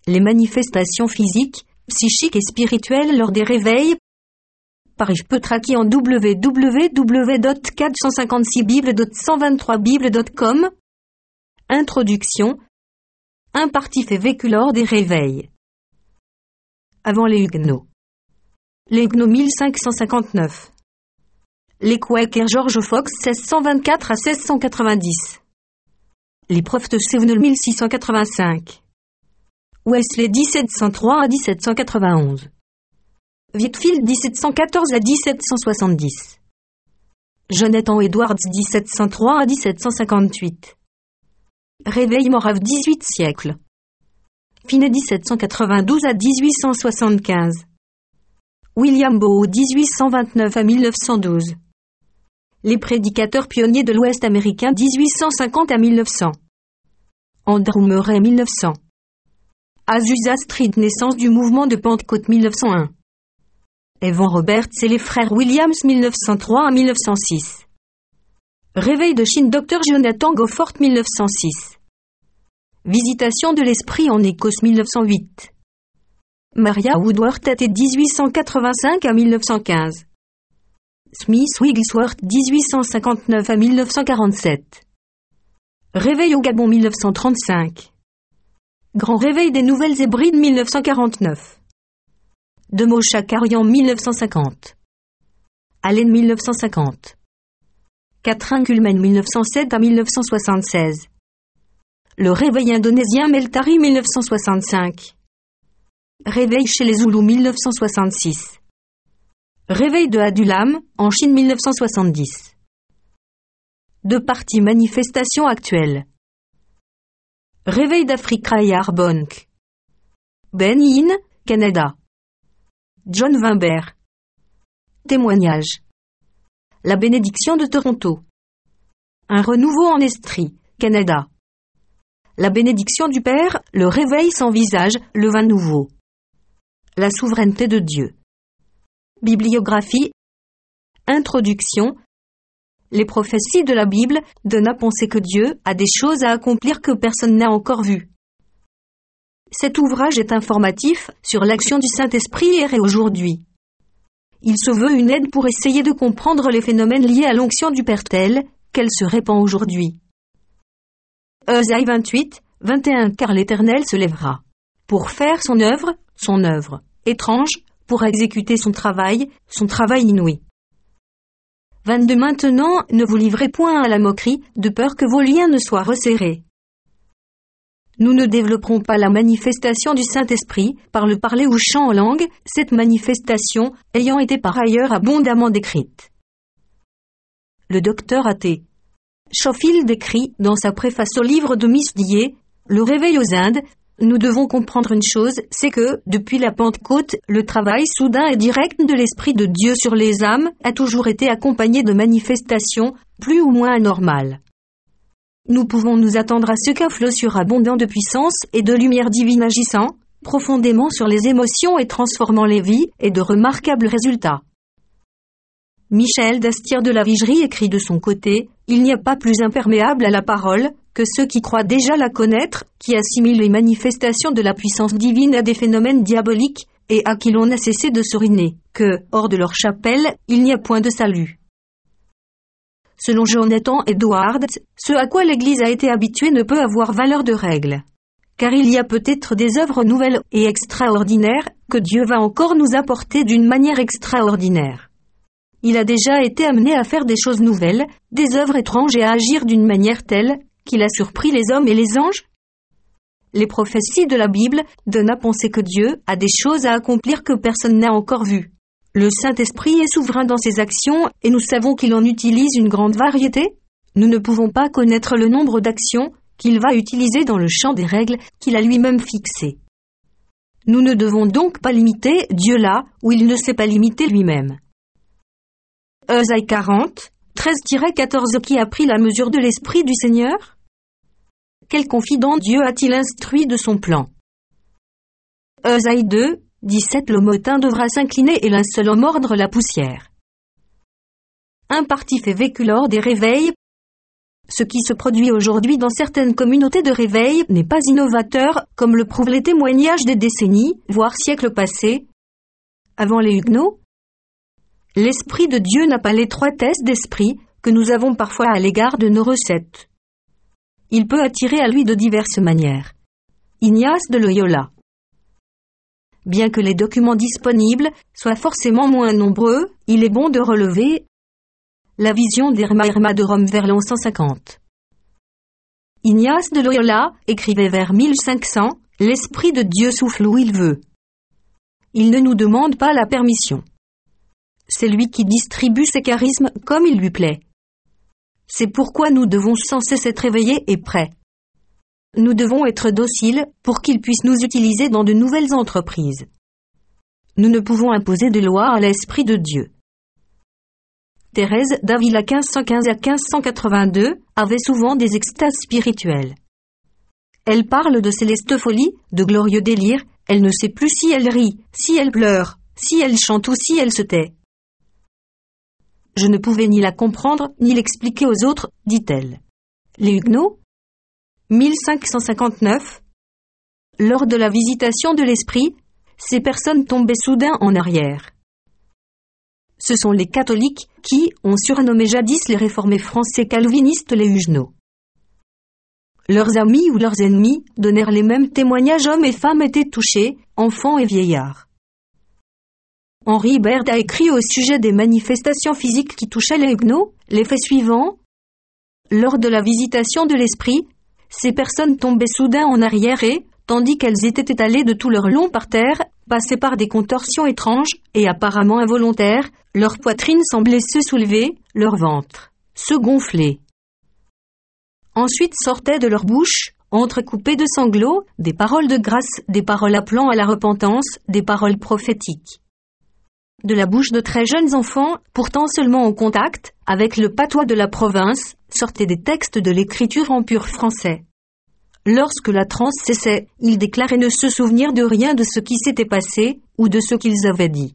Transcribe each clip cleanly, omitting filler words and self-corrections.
Les manifestations physiques, psychiques et spirituelles lors des réveils. Par Yves Petraki en www.456bible.123bible.com. Introduction. Un parti fait vécu lors des réveils. Avant les Huguenots. Les Huguenots 1559. Les Quakers George Fox 1624 à 1690. Les profs de Sevenol 1685. Wesley 1703 à 1791. Whitefield 1714 à 1770. Jonathan Edwards 1703 à 1758. Réveil Morave 18 siècles. Finney 1792 à 1875. William Bow 1829 à 1912. Les prédicateurs pionniers de l'Ouest américain 1850 à 1900. Andrew Murray 1900. Azusa Street naissance du mouvement de Pentecôte 1901. Evan Roberts et les frères Williams 1903 à 1906. Réveil de Chine Dr Jonathan Goforth 1906. Visitation de l'esprit en Écosse 1908. Maria Woodworth Tate 1885 à 1915. Smith Wigglesworth 1859 à 1947. Réveil au Gabon 1935. Grand réveil des Nouvelles Hébrides 1949. De Moshakarian 1950. Allen 1950. Catherine Kuhlman 1907 à 1976. Le réveil indonésien Meltari 1965. Réveil chez les Zoulous 1966. Réveil de Adulam, en Chine 1970. Deux parties manifestations actuelles. Réveil d'Africa et Arbonne. Ben Yin, Canada. John Wimber. Témoignage. La bénédiction de Toronto. Un renouveau en Estrie, Canada. La bénédiction du Père, le réveil sans visage, le vin nouveau. La souveraineté de Dieu. Bibliographie. Introduction. Les prophéties de la Bible donnent à penser que Dieu a des choses à accomplir que personne n'a encore vues. Cet ouvrage est informatif sur l'action du Saint-Esprit hier et aujourd'hui. Il se veut une aide pour essayer de comprendre les phénomènes liés à l'onction du Père telle qu'elle se répand aujourd'hui. Ésaïe 28, 21 Car l'Éternel se lèvera pour faire son œuvre étrange, pour exécuter son travail inouï. 22 Maintenant, ne vous livrez point à la moquerie, de peur que vos liens ne soient resserrés. Nous ne développerons pas la manifestation du Saint-Esprit par le parler ou chant en langue, cette manifestation ayant été par ailleurs abondamment décrite. Le docteur A.T. Schofield écrit dans sa préface au livre de Miss Dier, Le réveil aux Indes, nous devons comprendre une chose, c'est que, depuis la Pentecôte, le travail soudain et direct de l'Esprit de Dieu sur les âmes a toujours été accompagné de manifestations plus ou moins anormales. Nous pouvons nous attendre à ce qu'un flot surabondant de puissance et de lumière divine agissant profondément sur les émotions et transformant les vies et de remarquables résultats. Michel d'Astier de la Vigerie écrit de son côté, il n'y a pas plus imperméable à la parole que ceux qui croient déjà la connaître, qui assimilent les manifestations de la puissance divine à des phénomènes diaboliques, et à qui l'on a cessé de s'oriner, que, hors de leur chapelle, il n'y a point de salut. Selon Jonathan Edwards, ce à quoi l'Église a été habituée ne peut avoir valeur de règle. Car il y a peut-être des œuvres nouvelles et extraordinaires que Dieu va encore nous apporter d'une manière extraordinaire. Il a déjà été amené à faire des choses nouvelles, des œuvres étranges et à agir d'une manière telle qu'il a surpris les hommes et les anges. Les prophéties de la Bible donnent à penser que Dieu a des choses à accomplir que personne n'a encore vues. Le Saint-Esprit est souverain dans ses actions et nous savons qu'il en utilise une grande variété. Nous ne pouvons pas connaître le nombre d'actions qu'il va utiliser dans le champ des règles qu'il a lui-même fixées. Nous ne devons donc pas limiter Dieu là où il ne s'est pas limité lui-même. Ésaïe 40, 13-14 Qui a pris la mesure de l'Esprit du Seigneur? Quel confident Dieu a-t-il instruit de son plan? Ésaïe 2, 17 Le mottin devra s'incliner et l'un seul homme mordre la poussière. Un parti fait vécu lors des réveils. Ce qui se produit aujourd'hui dans certaines communautés de réveil n'est pas innovateur, comme le prouvent les témoignages des décennies, voire siècles passés. Avant les Huguenots, l'Esprit de Dieu n'a pas l'étroitesse d'esprit que nous avons parfois à l'égard de nos recettes. Il peut attirer à lui de diverses manières. Ignace de Loyola. Bien que les documents disponibles soient forcément moins nombreux, il est bon de relever la vision d'Herma de Rome vers l'an 150. Ignace de Loyola écrivait vers 1500 « L'Esprit de Dieu souffle où il veut. Il ne nous demande pas la permission. C'est lui qui distribue ses charismes comme il lui plaît. C'est pourquoi nous devons sans cesse être éveillés et prêts. Nous devons être dociles pour qu'il puisse nous utiliser dans de nouvelles entreprises. Nous ne pouvons imposer de loi à l'Esprit de Dieu. » Thérèse d'Avila 1515 à 1582 avait souvent des extases spirituelles. Elle parle de célestes folies, de glorieux délires, elle ne sait plus si elle rit, si elle pleure, si elle chante ou si elle se tait. Je ne pouvais ni la comprendre ni l'expliquer aux autres, dit-elle. Les Huguenots, 1559. Lors de la visitation de l'esprit, ces personnes tombaient soudain en arrière. Ce sont les catholiques qui ont surnommé jadis les réformés français calvinistes les Huguenots. Leurs amis ou leurs ennemis donnèrent les mêmes témoignages, hommes et femmes étaient touchés, enfants et vieillards. Henri Baird a écrit au sujet des manifestations physiques qui touchaient les Huguenots les faits suivants. Lors de la visitation de l'esprit, ces personnes tombaient soudain en arrière et, tandis qu'elles étaient étalées de tout leur long par terre, passaient par des contorsions étranges et apparemment involontaires, leur poitrine semblait se soulever, leur ventre se gonfler. Ensuite sortaient de leur bouche, entrecoupées de sanglots, des paroles de grâce, des paroles appelant à la repentance, des paroles prophétiques. De la bouche de très jeunes enfants, pourtant seulement en contact avec le patois de la province, sortaient des textes de l'écriture en pur français. Lorsque la transe cessait, ils déclaraient ne se souvenir de rien de ce qui s'était passé ou de ce qu'ils avaient dit.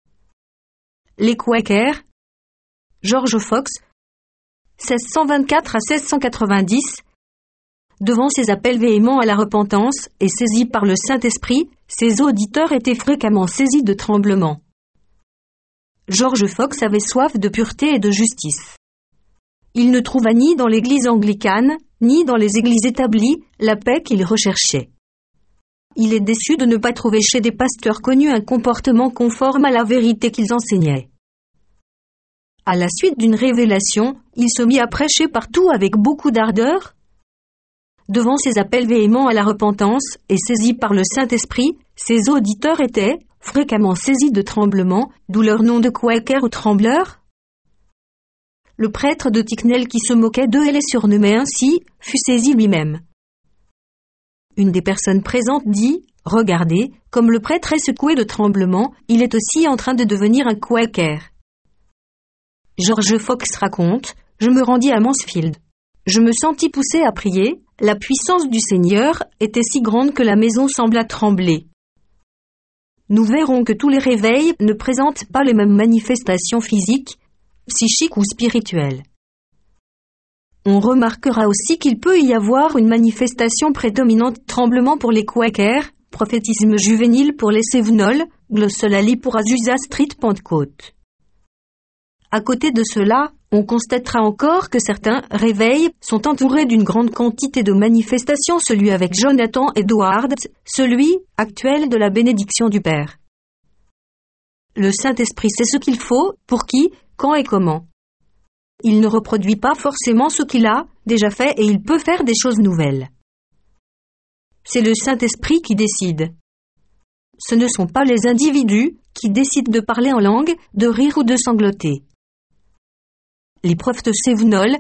Les Quakers, George Fox, 1624 à 1690, devant ces appels véhéments à la repentance et saisis par le Saint-Esprit, ses auditeurs étaient fréquemment saisis de tremblements. George Fox avait soif de pureté et de justice. Il ne trouva ni dans l'église anglicane, ni dans les églises établies, la paix qu'il recherchait. Il est déçu de ne pas trouver chez des pasteurs connus un comportement conforme à la vérité qu'ils enseignaient. À la suite d'une révélation, il se mit à prêcher partout avec beaucoup d'ardeur. Devant ces appels véhéments à la repentance et saisis par le Saint-Esprit, ses auditeurs étaient fréquemment saisis de tremblements, d'où leur nom de Quaker ou trembleurs. Le prêtre de Ticknell qui se moquait d'eux et les surnommait ainsi, fut saisi lui-même. Une des personnes présentes dit « Regardez, comme le prêtre est secoué de tremblements, il est aussi en train de devenir un Quaker. » George Fox raconte « Je me rendis à Mansfield. Je me sentis poussé à prier, la puissance du Seigneur était si grande que la maison sembla trembler. » Nous verrons que tous les réveils ne présentent pas les mêmes manifestations physiques, psychiques ou spirituelles. On remarquera aussi qu'il peut y avoir une manifestation prédominante tremblement pour les Quakers, prophétisme juvénile pour les Sévenols, glossolalie pour Azusa Street Pentecôte. À côté de cela, on constatera encore que certains réveils sont entourés d'une grande quantité de manifestations, celui avec Jonathan Edwards, celui actuel de la bénédiction du Père. Le Saint-Esprit sait ce qu'il faut, pour qui, quand et comment. Il ne reproduit pas forcément ce qu'il a déjà fait et il peut faire des choses nouvelles. C'est le Saint-Esprit qui décide. Ce ne sont pas les individus qui décident de parler en langue, de rire ou de sangloter. L'épreuve de Sévenol,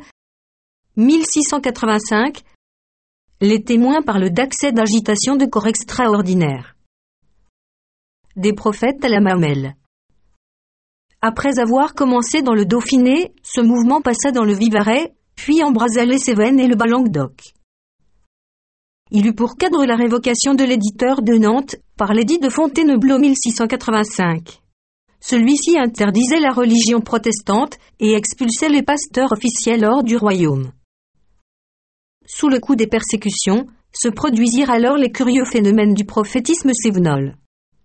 1685, les témoins parlent d'accès d'agitation de corps extraordinaires. Des prophètes à la mamelle. Après avoir commencé dans le Dauphiné, ce mouvement passa dans le Vivarais, puis embrasa les Cévennes et le Bas-Languedoc. Il eut pour cadre la révocation de l'éditeur de Nantes par l'édit de Fontainebleau 1685. Celui-ci interdisait la religion protestante et expulsait les pasteurs officiels hors du royaume. sous le coup des persécutions, se produisirent alors les curieux phénomènes du prophétisme sévenol.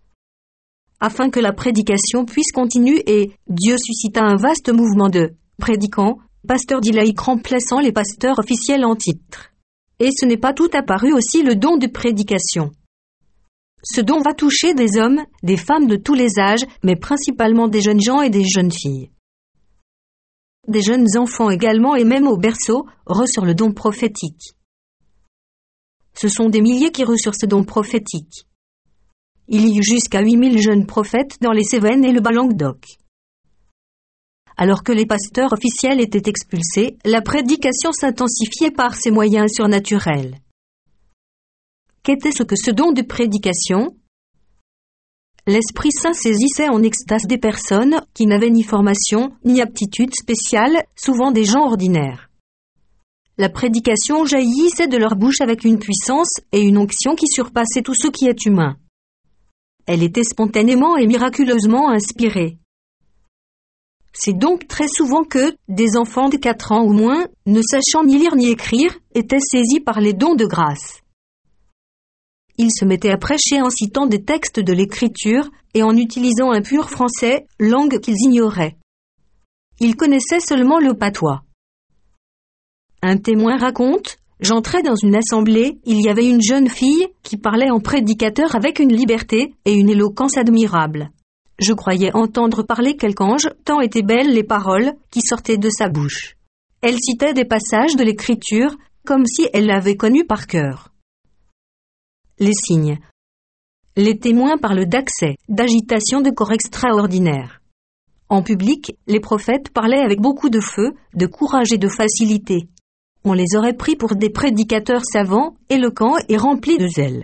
Afin que la prédication puisse continuer et Dieu suscita un vaste mouvement de prédicants, pasteurs dits laïcs remplaçant les pasteurs officiels en titre. Et ce n'est pas tout apparu aussi le don de prédication. Ce don va toucher des hommes, des femmes de tous les âges, mais principalement des jeunes gens et des jeunes filles. Des jeunes enfants également et même au berceau, reçurent le don prophétique. Ce sont des milliers qui reçurent ce don prophétique. Il y eut jusqu'à 8000 jeunes prophètes dans les Cévennes et le Bas-Languedoc. Alors que les pasteurs officiels étaient expulsés, la prédication s'intensifiait par ces moyens surnaturels. Qu'était-ce que ce don de prédication ? L'Esprit Saint saisissait en extase des personnes qui n'avaient ni formation, ni aptitude spéciale, souvent des gens ordinaires. La prédication jaillissait de leur bouche avec une puissance et une onction qui surpassaient tout ce qui est humain. Elle était spontanément et miraculeusement inspirée. C'est donc très souvent que des enfants de 4 ans ou moins, ne sachant ni lire ni écrire, étaient saisis par les dons de grâce. Ils se mettaient à prêcher en citant des textes de l'Écriture et en utilisant un pur français, langue qu'ils ignoraient. Ils connaissaient seulement le patois. Un témoin raconte: j'entrais dans une assemblée, il y avait une jeune fille qui parlait en prédicateur avec une liberté et une éloquence admirables. Je croyais entendre parler quelque ange, tant étaient belles les paroles qui sortaient de sa bouche. Elle citait des passages de l'Écriture, comme si elle l'avait connu par cœur. Les signes. Les témoins parlent d'accès, d'agitation de corps extraordinaires. En public, les prophètes parlaient avec beaucoup de feu, de courage et de facilité. On les aurait pris pour des prédicateurs savants, éloquents et remplis de zèle.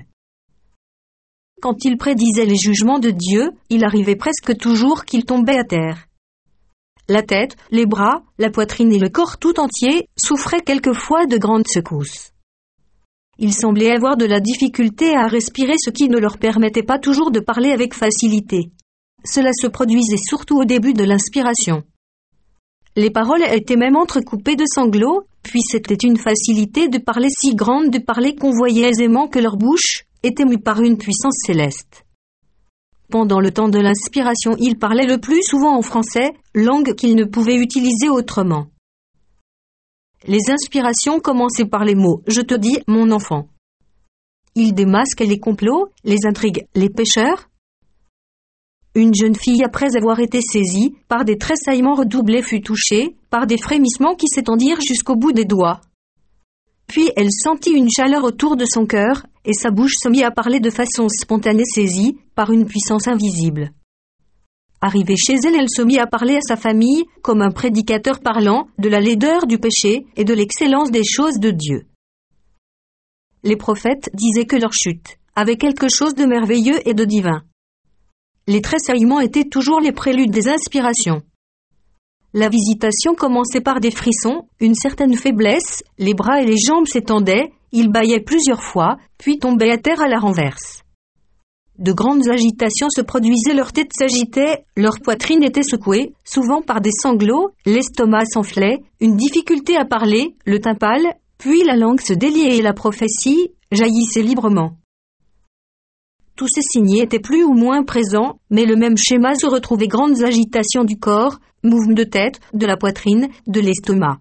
Quand ils prédisaient les jugements de Dieu, il arrivait presque toujours qu'ils tombaient à terre. La tête, les bras, la poitrine et le corps tout entier souffraient quelquefois de grandes secousses. Ils semblaient avoir de la difficulté à respirer, ce qui ne leur permettait pas toujours de parler avec facilité. Cela se produisait surtout au début de l'inspiration. Les paroles étaient même entrecoupées de sanglots, puis c'était une facilité de parler si grande de parler qu'on voyait aisément que leur bouche était mue par une puissance céleste. Pendant le temps de l'inspiration, ils parlaient le plus souvent en français, langue qu'ils ne pouvaient utiliser autrement. Les inspirations commençaient par les mots « Je te dis, mon enfant ». Ils démasquaient les complots, les intrigues, les pécheurs. Une jeune fille, après avoir été saisie, par des tressaillements redoublés fut touchée, par des frémissements qui s'étendirent jusqu'au bout des doigts. Puis elle sentit une chaleur autour de son cœur, et sa bouche se mit à parler de façon spontanée, saisie par une puissance invisible. Arrivée chez elle, elle se mit à parler à sa famille, comme un prédicateur parlant, de la laideur du péché et de l'excellence des choses de Dieu. Les prophètes disaient que leur chute avait quelque chose de merveilleux et de divin. Les tressaillements étaient toujours les préludes des inspirations. La visitation commençait par des frissons, une certaine faiblesse, les bras et les jambes s'étendaient, ils bâillaient plusieurs fois, puis tombaient à terre à la renverse. De grandes agitations se produisaient, leur tête s'agitait, leur poitrine était secouée, souvent par des sanglots, l'estomac s'enflait, une difficulté à parler, le teint pâle, puis la langue se déliait et la prophétie jaillissait librement. Tous ces signes étaient plus ou moins présents, mais le même schéma se retrouvait: grandes agitations du corps, mouvements de tête, de la poitrine, de l'estomac.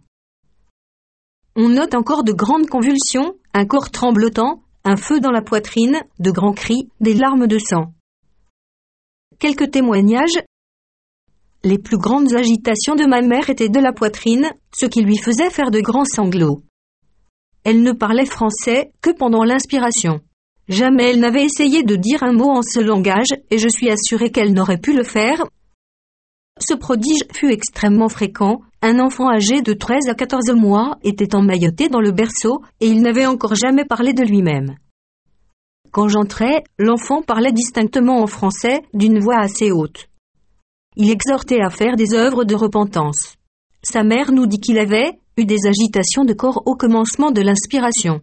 On note encore de grandes convulsions, un corps tremblotant, un feu dans la poitrine, de grands cris, des larmes de sang. Quelques témoignages. Les plus grandes agitations de ma mère étaient de la poitrine, ce qui lui faisait faire de grands sanglots. Elle ne parlait français que pendant l'inspiration. Jamais elle n'avait essayé de dire un mot en ce langage, et je suis assurée qu'elle n'aurait pu le faire. Ce prodige fut extrêmement fréquent. Un enfant âgé de 13 à 14 mois était emmailloté dans le berceau et il n'avait encore jamais parlé de lui-même. Quand j'entrais, l'enfant parlait distinctement en français, d'une voix assez haute. Il exhortait à faire des œuvres de repentance. Sa mère nous dit qu'il avait eu des agitations de corps au commencement de l'inspiration.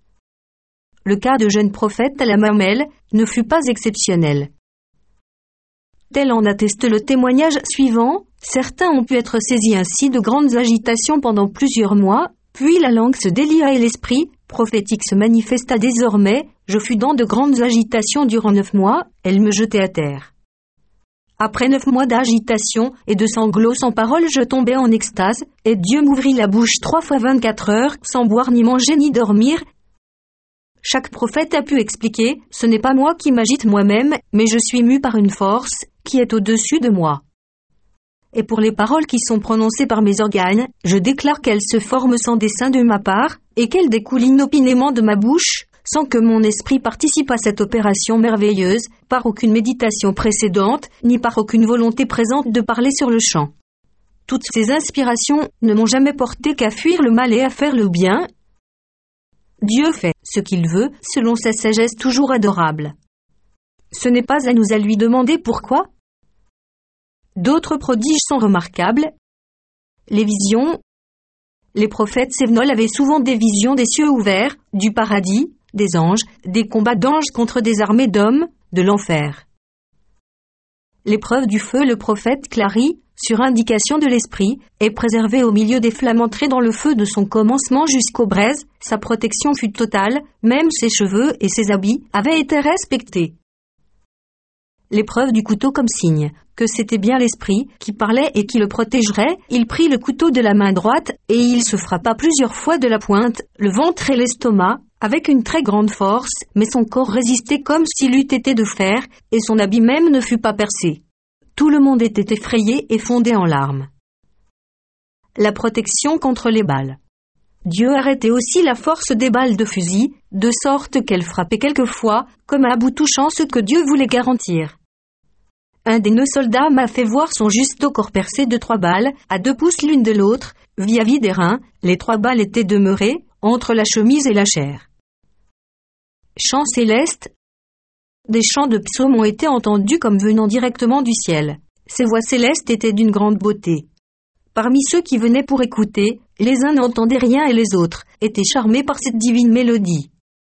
Le cas de jeune prophète à la mamelle ne fut pas exceptionnel. Tel en atteste le témoignage suivant: certains ont pu être saisis ainsi de grandes agitations pendant plusieurs mois, Puis la langue se délia et l'esprit prophétique se manifesta désormais. Je fus dans de grandes agitations durant 9 mois, elle me jetait à terre. Après 9 mois d'agitation et de sanglots sans parole, je tombai en extase, et Dieu m'ouvrit la bouche 3 fois 24 heures, sans boire ni manger ni dormir. Chaque prophète a pu expliquer, ce n'est pas moi qui m'agite moi-même, mais je suis mu par une force, qui est au-dessus de moi. Et pour les paroles qui sont prononcées par mes organes, je déclare qu'elles se forment sans dessein de ma part, et qu'elles découlent inopinément de ma bouche, sans que mon esprit participe à cette opération merveilleuse, par aucune méditation précédente, ni par aucune volonté présente de parler sur le champ. Toutes ces inspirations ne m'ont jamais porté qu'à fuir le mal et à faire le bien. Dieu fait ce qu'il veut, selon sa sagesse toujours adorable. Ce n'est pas à nous à lui demander pourquoi. D'autres prodiges sont remarquables. Les visions. Les prophètes Sévenol avaient souvent des visions des cieux ouverts, du paradis, des anges, des combats d'anges contre des armées d'hommes, de l'enfer. L'épreuve du feu, le prophète Clary, sur indication de l'esprit, est préservé au milieu des flammes entrées dans le feu de son commencement jusqu'aux braises. Sa protection fut totale, même ses cheveux et ses habits avaient été respectés. L'épreuve du couteau comme signe que c'était bien l'esprit qui parlait et qui le protégerait, il prit le couteau de la main droite et il se frappa plusieurs fois de la pointe, le ventre et l'estomac, avec une très grande force, mais son corps résistait comme s'il eût été de fer, et son habit même ne fut pas percé. Tout le monde était effrayé et fondait en larmes. La protection contre les balles. Dieu arrêtait aussi la force des balles de fusil, de sorte qu'elles frappaient quelquefois, comme à bout touchant ce que Dieu voulait garantir. Un des 9 soldats m'a fait voir son juste au corps percé de 3 balles, à 2 pouces l'une de l'autre, vis-à-vis des reins, les 3 balles étaient demeurées, entre la chemise et la chair. Chants célestes. Des chants de psaumes ont été entendus comme venant directement du ciel. Ces voix célestes étaient d'une grande beauté. Parmi ceux qui venaient pour écouter, les uns n'entendaient rien et les autres étaient charmés par cette divine mélodie.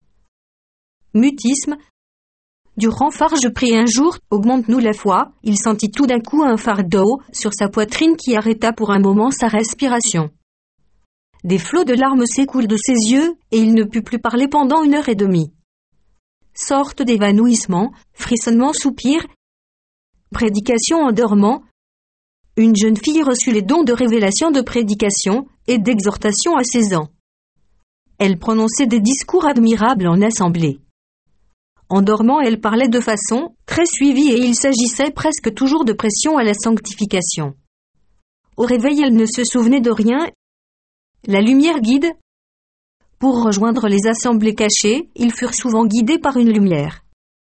Mutisme. Durant Farge prit un jour, augmente-nous la foi, il sentit tout d'un coup un fardeau sur sa poitrine qui arrêta pour un moment sa respiration. Des flots de larmes s'écoulent de ses yeux, et il ne put plus parler pendant 1 heure et demie. Sorte d'évanouissement, frissonnement, soupir, prédication en dormant. Une jeune fille reçut les dons de révélation, de prédication et d'exhortation à 16 ans. Elle prononçait des discours admirables en assemblée. En dormant, elle parlait de façon très suivie et il s'agissait presque toujours de pression à la sanctification. Au réveil, elle ne se souvenait de rien. La lumière guide. Pour rejoindre les assemblées cachées, ils furent souvent guidés par une lumière.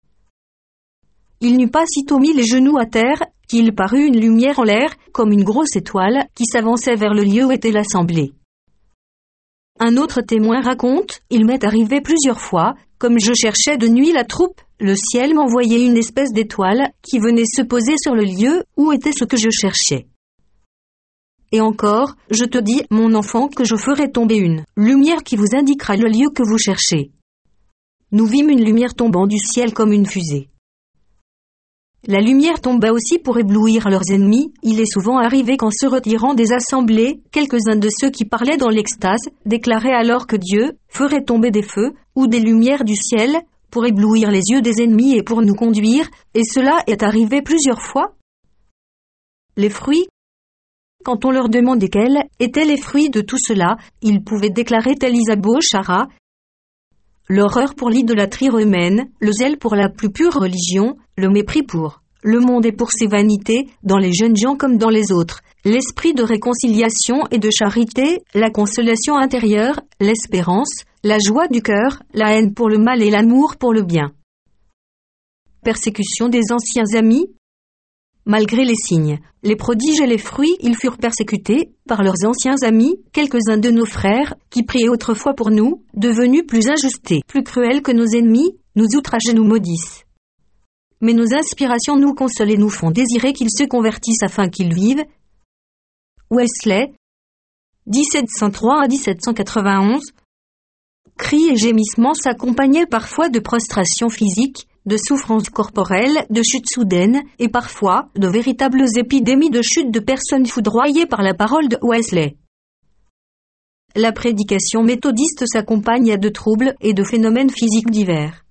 Il n'eut pas sitôt mis les genoux à terre, qu'il parut une lumière en l'air, comme une grosse étoile, qui s'avançait vers le lieu où était l'assemblée. Un autre témoin raconte, il m'est arrivé plusieurs fois, comme je cherchais de nuit la troupe, le ciel m'envoyait une espèce d'étoile qui venait se poser sur le lieu où était ce que je cherchais. Et encore, je te dis, mon enfant, que je ferai tomber une lumière qui vous indiquera le lieu que vous cherchez. Nous vîmes une lumière tombant du ciel comme une fusée. La lumière tomba aussi pour éblouir leurs ennemis. Il est souvent arrivé qu'en se retirant des assemblées, quelques-uns de ceux qui parlaient dans l'extase déclaraient alors que Dieu ferait tomber des feux ou des lumières du ciel pour éblouir les yeux des ennemis et pour nous conduire, et cela est arrivé plusieurs fois. Les fruits. Quand on leur demandait quels étaient les fruits de tout cela, ils pouvaient déclarer tel Isabeau Chara, l'horreur pour l'idolâtrie romaine, le zèle pour la plus pure religion, le mépris pour le monde et pour ses vanités, dans les jeunes gens comme dans les autres, l'esprit de réconciliation et de charité, la consolation intérieure, l'espérance, la joie du cœur, la haine pour le mal et l'amour pour le bien. Persécution des anciens amis. Malgré les signes, les prodiges et les fruits, ils furent persécutés par leurs anciens amis, quelques-uns de nos frères, qui priaient autrefois pour nous, devenus plus injustés, plus cruels que nos ennemis, nous outragent et nous maudissent. Mais nos inspirations nous consolent et nous font désirer qu'ils se convertissent afin qu'ils vivent. Wesley, 1703 à 1791. Cris et gémissements s'accompagnaient parfois de prostrations physiques, de souffrances corporelles, de chutes soudaines, et parfois de véritables épidémies de chutes de personnes foudroyées par la parole de Wesley. la prédication méthodiste s'accompagne de troubles et de phénomènes physiques divers.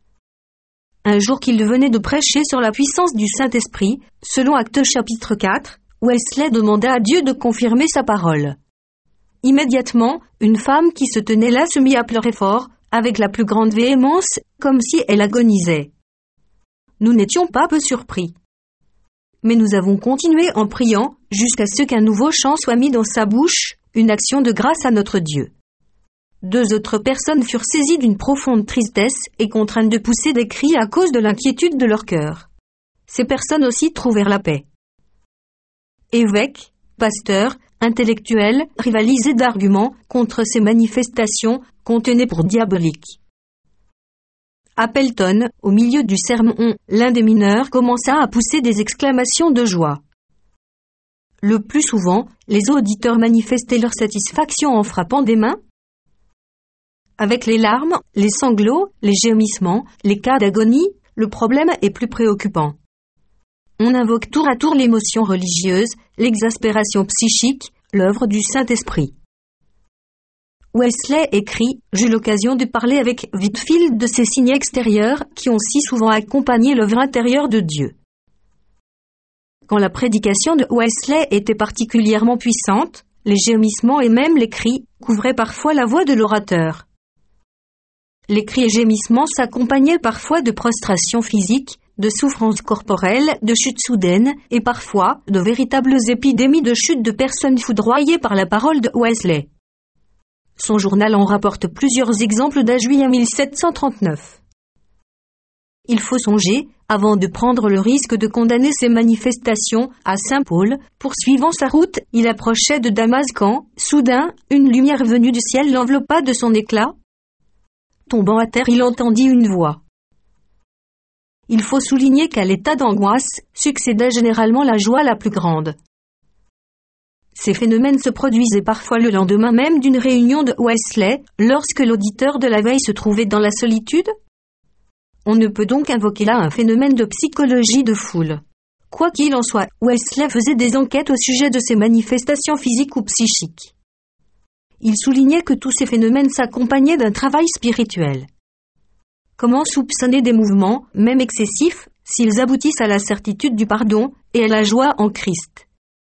Un jour qu'il venait de prêcher sur la puissance du Saint-Esprit, selon Actes chapitre 4, Wesley demanda à Dieu de confirmer sa parole. Immédiatement, une femme qui se tenait là se mit à pleurer fort, avec la plus grande véhémence, comme si elle agonisait. Nous n'étions pas peu surpris. Mais nous avons continué en priant, jusqu'à ce qu'un nouveau chant soit mis dans sa bouche, une action de grâce à notre Dieu. 2 autres personnes furent saisies d'une profonde tristesse et contraintes de pousser des cris à cause de l'inquiétude de leur cœur. Ces personnes aussi trouvèrent la paix. Évêques, pasteurs, intellectuels rivalisaient d'arguments contre ces manifestations qu'on tenait pour diaboliques. À Pelton, au milieu du sermon, l'un des mineurs commença à pousser des exclamations de joie. Le plus souvent, les auditeurs manifestaient leur satisfaction en frappant des mains. Avec les larmes, les sanglots, les gémissements, les cas d'agonie, le problème est plus préoccupant. On invoque tour à tour l'émotion religieuse, l'exaspération psychique, l'œuvre du Saint-Esprit. Wesley écrit « J'eus l'occasion de parler avec Whitefield de ces signes extérieurs qui ont si souvent accompagné l'œuvre intérieure de Dieu. » Quand la prédication de Wesley était particulièrement puissante, les gémissements et même les cris couvraient parfois la voix de l'orateur. Les cris et gémissements s'accompagnaient parfois de prostrations physiques, de souffrances corporelles, de chutes soudaines et parfois de véritables épidémies de chutes de personnes foudroyées par la parole de Wesley. Son journal en rapporte plusieurs exemples dès juillet 1739. Il faut songer, avant de prendre le risque de condamner ces manifestations, à Saint-Paul, poursuivant sa route, il approchait de Damas quand, soudain, une lumière venue du ciel l'enveloppa de son éclat. Tombant à terre, il entendit une voix. Il faut souligner qu'à l'état d'angoisse, succédait généralement la joie la plus grande. Ces phénomènes se produisaient parfois le lendemain même d'une réunion de Wesley, lorsque l'auditeur de la veille se trouvait dans la solitude. On ne peut donc invoquer là un phénomène de psychologie de foule. Quoi qu'il en soit, Wesley faisait des enquêtes au sujet de ces manifestations physiques ou psychiques. Il soulignait que tous ces phénomènes s'accompagnaient d'un travail spirituel. Comment soupçonner des mouvements, même excessifs, s'ils aboutissent à la certitude du pardon et à la joie en Christ?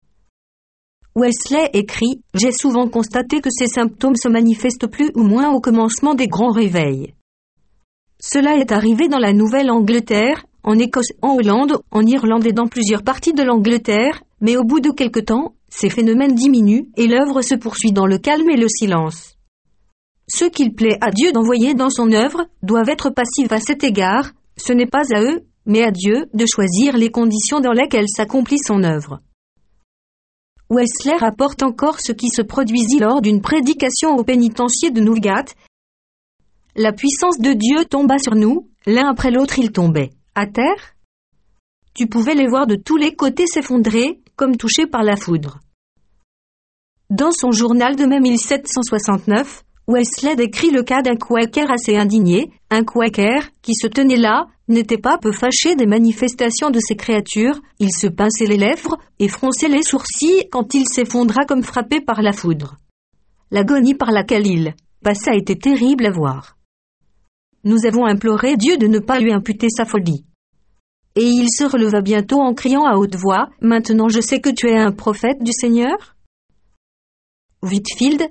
Wesley écrit « J'ai souvent constaté que ces symptômes se manifestent plus ou moins au commencement des grands réveils. Cela est arrivé dans la Nouvelle-Angleterre, en Écosse, en Hollande, en Irlande et dans plusieurs parties de l'Angleterre, mais au bout de quelque temps, ces phénomènes diminuent et l'œuvre se poursuit dans le calme et le silence. Ceux qu'il plaît à Dieu d'envoyer dans son œuvre doivent être passifs à cet égard, ce n'est pas à eux, mais à Dieu, de choisir les conditions dans lesquelles s'accomplit son œuvre. » Wesley rapporte encore ce qui se produisit lors d'une prédication au pénitencier de Newgate. La puissance de Dieu tomba sur nous, l'un après l'autre ils tombaient. À terre? Tu pouvais les voir de tous les côtés s'effondrer, comme touchés par la foudre. Dans son journal de mai 1769, Wesley décrit le cas d'un Quaker assez indigné. Un Quaker, qui se tenait là, n'était pas peu fâché des manifestations de ces créatures, il se pinçait les lèvres et fronçait les sourcils quand il s'effondra comme frappé par la foudre. L'agonie par laquelle il passa était terrible à voir. Nous avons imploré Dieu de ne pas lui imputer sa folie. Et il se releva bientôt en criant à haute voix, « Maintenant je sais que tu es un prophète du Seigneur » Whitefield,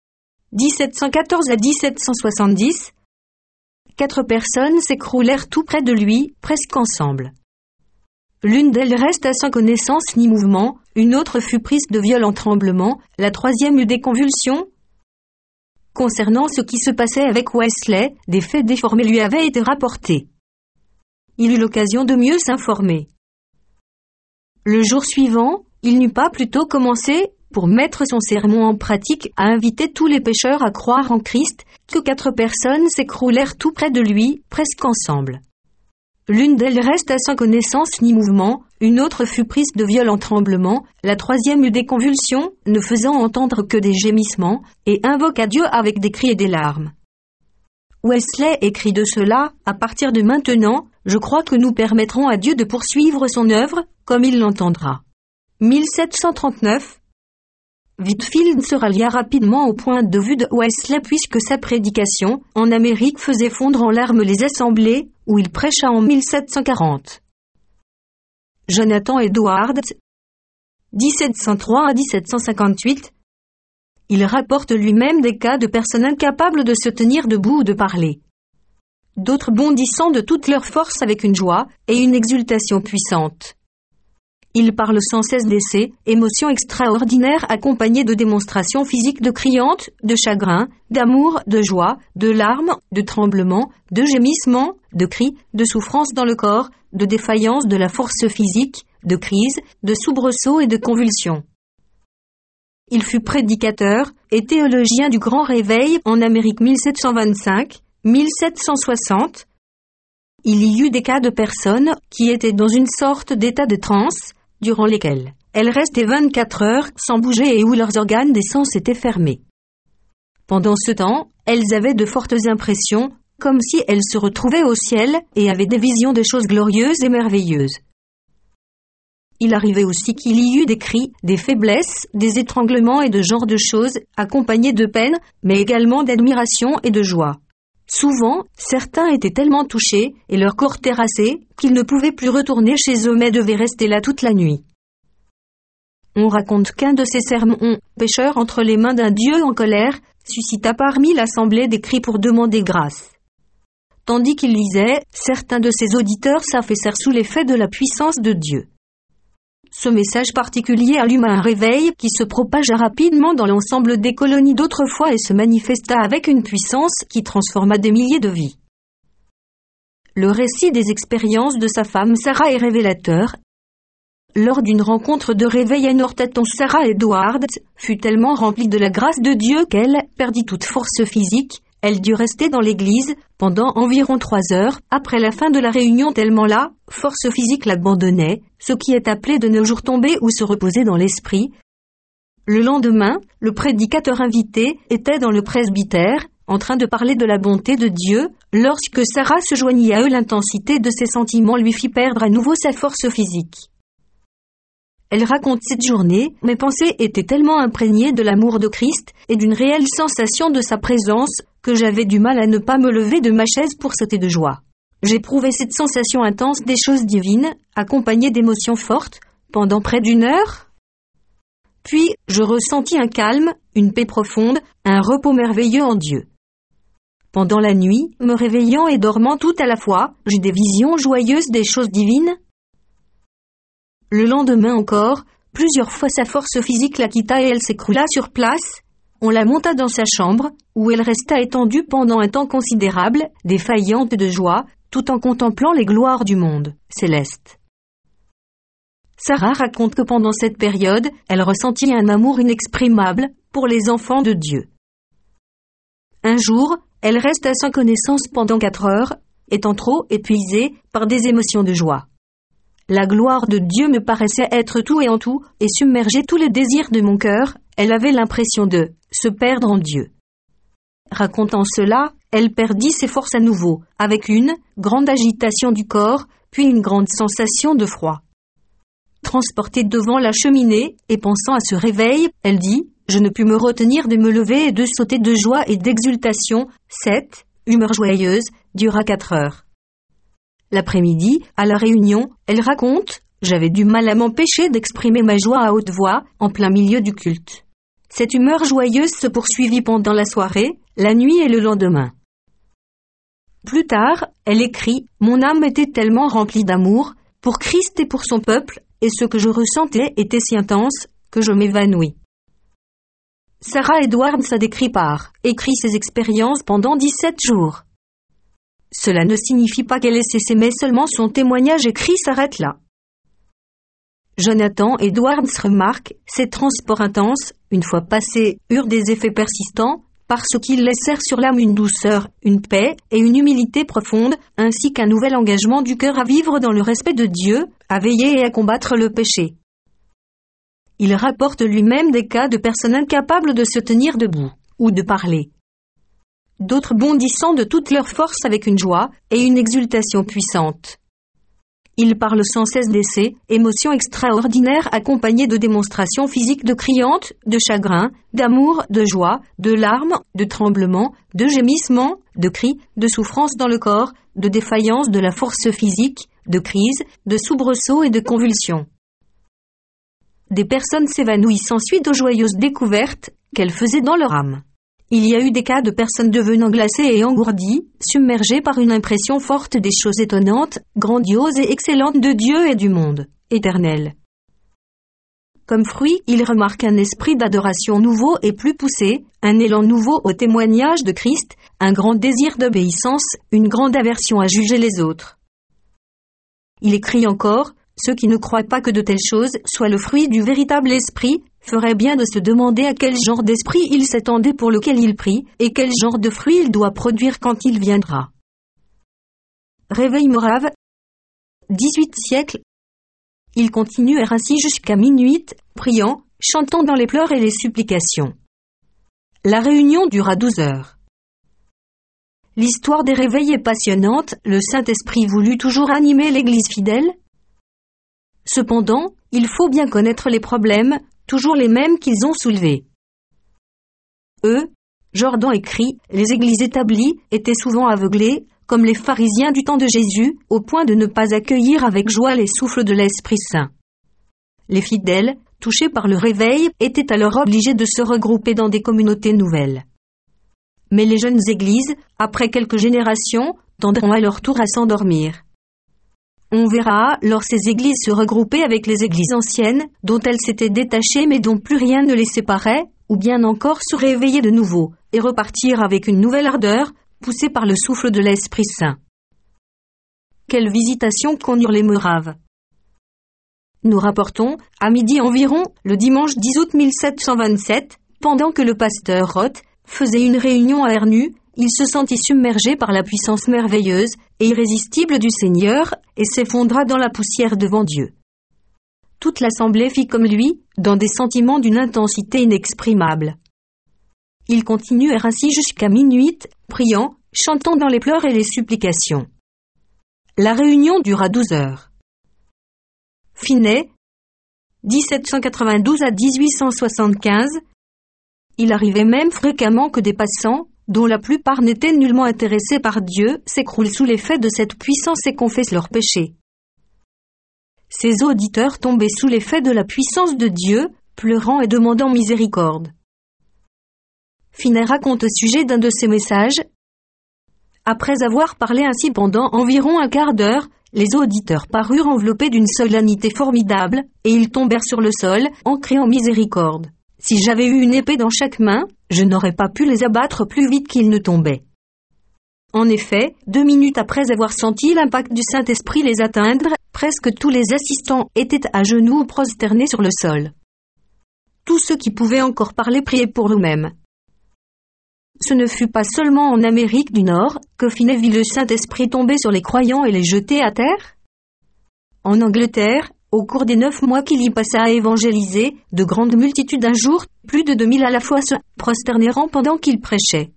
1714 à 1770. 4 personnes s'écroulèrent tout près de lui, presque ensemble. L'une d'elles resta sans connaissance ni mouvement, une autre fut prise de violents tremblements, la troisième eut des convulsions. Concernant ce qui se passait avec Wesley, des faits déformés lui avaient été rapportés. Il eut l'occasion de mieux s'informer. Le jour suivant, il n'eut pas plutôt commencé, pour mettre son sermon en pratique, à inviter tous les pécheurs à croire en Christ, que 4 personnes s'écroulèrent tout près de lui, presque ensemble. L'une d'elles resta sans connaissance ni mouvement, une autre fut prise de violents tremblements, la troisième eut des convulsions, ne faisant entendre que des gémissements, et invoqua Dieu avec des cris et des larmes. Wesley écrit de cela, à partir de maintenant, je crois que nous permettrons à Dieu de poursuivre son œuvre, comme il l'entendra. 1739. Whitefield se rallia rapidement au point de vue de Wesley puisque sa prédication, en Amérique faisait fondre en larmes les assemblées, où il prêcha en 1740. Jonathan Edwards, 1703 à 1758. Il rapporte lui-même des cas de personnes incapables de se tenir debout ou de parler. D'autres bondissant de toute leur force avec une joie et une exultation puissante. Il parle sans cesse d'essais, émotions extraordinaires accompagnées de démonstrations physiques de criantes, de chagrin, d'amour, de joie, de larmes, de tremblements, de gémissements, de cris, de souffrances dans le corps, de défaillance de la force physique, de crise, de soubresauts et de convulsions. Il fut prédicateur et théologien du Grand Réveil en Amérique 1725-1760. Il y eut des cas de personnes qui étaient dans une sorte d'état de transe, durant lesquelles elles restaient 24 heures sans bouger et où leurs organes des sens étaient fermés. Pendant ce temps, elles avaient de fortes impressions, comme si elles se retrouvaient au ciel et avaient des visions de choses glorieuses et merveilleuses. Il arrivait aussi qu'il y eut des cris, des faiblesses, des étranglements et de genre de choses, accompagnés de peine, mais également d'admiration et de joie. Souvent, certains étaient tellement touchés, et leur corps terrassé, qu'ils ne pouvaient plus retourner chez eux mais devaient rester là toute la nuit. On raconte qu'un de ces sermons, pécheur entre les mains d'un Dieu en colère, suscita parmi l'assemblée des cris pour demander grâce. Tandis qu'il lisait, certains de ses auditeurs s'affaissèrent sous l'effet de la puissance de Dieu. Ce message particulier alluma un réveil qui se propagea rapidement dans l'ensemble des colonies d'autrefois et se manifesta avec une puissance qui transforma des milliers de vies. Le récit des expériences de sa femme Sarah est révélateur. Lors d'une rencontre de réveil à Northaton, Sarah Edwards fut tellement remplie de la grâce de Dieu qu'elle perdit toute force physique. Elle dut rester dans l'église pendant environ 3 heures après la fin de la réunion tellement la force physique l'abandonnait, ce qui est appelé de nos jours tomber ou se reposer dans l'esprit. Le lendemain, le prédicateur invité était dans le presbytère, en train de parler de la bonté de Dieu, lorsque Sarah se joignit à eux. L'intensité de ses sentiments lui fit perdre à nouveau sa force physique. Elle raconte cette journée, mes pensées étaient tellement imprégnées de l'amour de Christ et d'une réelle sensation de sa présence que j'avais du mal à ne pas me lever de ma chaise pour sauter de joie. J'éprouvais cette sensation intense des choses divines, accompagnée d'émotions fortes, pendant près d'1 heure. Puis, je ressentis un calme, une paix profonde, un repos merveilleux en Dieu. Pendant la nuit, me réveillant et dormant tout à la fois, j'eus des visions joyeuses des choses divines. Le lendemain encore, plusieurs fois sa force physique la quitta et elle s'écroula sur place. On la monta dans sa chambre, où elle resta étendue pendant un temps considérable, défaillante de joie, tout en contemplant les gloires du monde céleste. Sarah raconte que pendant cette période, elle ressentit un amour inexprimable pour les enfants de Dieu. Un jour, elle resta sans connaissance pendant 4 heures, étant trop épuisée par des émotions de joie. La gloire de Dieu me paraissait être tout et en tout, et submerger tous les désirs de mon cœur. Elle avait l'impression de se perdre en Dieu. Racontant cela, elle perdit ses forces à nouveau, avec une grande agitation du corps, puis une grande sensation de froid. Transportée devant la cheminée, et pensant à ce réveil, elle dit « Je ne pus me retenir de me lever et de sauter de joie et d'exultation. Cette humeur joyeuse dura 4 heures. » L'après-midi, à la réunion, elle raconte « J'avais du mal à m'empêcher d'exprimer ma joie à haute voix, en plein milieu du culte. Cette humeur joyeuse se poursuivit pendant la soirée, la nuit et le lendemain. » Plus tard, elle écrit « Mon âme était tellement remplie d'amour, pour Christ et pour son peuple, et ce que je ressentais était si intense, que je m'évanouis. » Sarah Edwards a décrit par écrit ses expériences pendant 17 jours. Cela ne signifie pas qu'elle ait cessé, mais seulement son témoignage écrit s'arrête là. Jonathan Edwards remarque, ces transports intenses, une fois passés, eurent des effets persistants, parce qu'ils laissèrent sur l'âme une douceur, une paix et une humilité profonde, ainsi qu'un nouvel engagement du cœur à vivre dans le respect de Dieu, à veiller et à combattre le péché. Il rapporte lui-même des cas de personnes incapables de se tenir debout, ou de parler. D'autres bondissant de toute leur force avec une joie et une exultation puissante. Il parle sans cesse d'essais, émotions extraordinaires accompagnées de démonstrations physiques de criantes, de chagrin, d'amour, de joie, de larmes, de tremblements, de gémissements, de cris, de souffrances dans le corps, de défaillance de la force physique, de crise, de soubresauts et de convulsions. Des personnes s'évanouissent ensuite aux joyeuses découvertes qu'elles faisaient dans leur âme. Il y a eu des cas de personnes devenant glacées et engourdies, submergées par une impression forte des choses étonnantes, grandioses et excellentes de Dieu et du monde éternel. Comme fruit, il remarque un esprit d'adoration nouveau et plus poussé, un élan nouveau au témoignage de Christ, un grand désir d'obéissance, une grande aversion à juger les autres. Il écrit encore, « Ceux qui ne croient pas que de telles choses soient le fruit du véritable esprit, ferait bien de se demander à quel genre d'esprit il s'attendait pour lequel il prie, et quel genre de fruit il doit produire quand il viendra. » Réveil morave, 18 siècle. Ils continuèrent ainsi jusqu'à minuit, priant, chantant dans les pleurs et les supplications. La réunion dura 12 heures. L'histoire des réveils est passionnante, le Saint-Esprit voulut toujours animer l'Église fidèle. Cependant, il faut bien connaître les problèmes, toujours les mêmes qu'ils ont soulevés. Jordan écrit, les églises établies étaient souvent aveuglées, comme les pharisiens du temps de Jésus, au point de ne pas accueillir avec joie les souffles de l'Esprit Saint. Les fidèles, touchés par le réveil, étaient alors obligés de se regrouper dans des communautés nouvelles. Mais les jeunes églises, après quelques générations, tendront à leur tour à s'endormir. On verra alors ces églises se regrouper avec les églises anciennes, dont elles s'étaient détachées mais dont plus rien ne les séparait, ou bien encore se réveiller de nouveau, et repartir avec une nouvelle ardeur, poussée par le souffle de l'Esprit Saint. Quelle visitation connurent les Moraves! Nous rapportons, à midi environ, le dimanche 10 août 1727, pendant que le pasteur Roth faisait une réunion à Ernu, il se sentit submergé par la puissance merveilleuse et irrésistible du Seigneur et s'effondra dans la poussière devant Dieu. Toute l'assemblée fit comme lui, dans des sentiments d'une intensité inexprimable. Ils continuèrent ainsi jusqu'à minuit, priant, chantant dans les pleurs et les supplications. La réunion dura 12 heures. Finet, 1792 à 1875. Il arrivait même fréquemment que des passants, dont la plupart n'étaient nullement intéressés par Dieu, s'écroulent sous l'effet de cette puissance et confessent leurs péchés. Ces auditeurs tombaient sous l'effet de la puissance de Dieu, pleurant et demandant miséricorde. Finet raconte au sujet d'un de ces messages. Après avoir parlé ainsi pendant environ un quart d'heure, les auditeurs parurent enveloppés d'une solennité formidable, et ils tombèrent sur le sol, en criant miséricorde. Si j'avais eu une épée dans chaque main, je n'aurais pas pu les abattre plus vite qu'ils ne tombaient. En effet, 2 minutes après avoir senti l'impact du Saint-Esprit les atteindre, presque tous les assistants étaient à genoux ou prosternés sur le sol. Tous ceux qui pouvaient encore parler priaient pour eux-mêmes. Ce ne fut pas seulement en Amérique du Nord que Finet vit le Saint-Esprit tomber sur les croyants et les jeter à terre. En Angleterre, au cours des 9 mois qu'il y passa à évangéliser, de grandes multitudes un jour, plus de 2000 à la fois se prosternèrent pendant qu'il prêchait.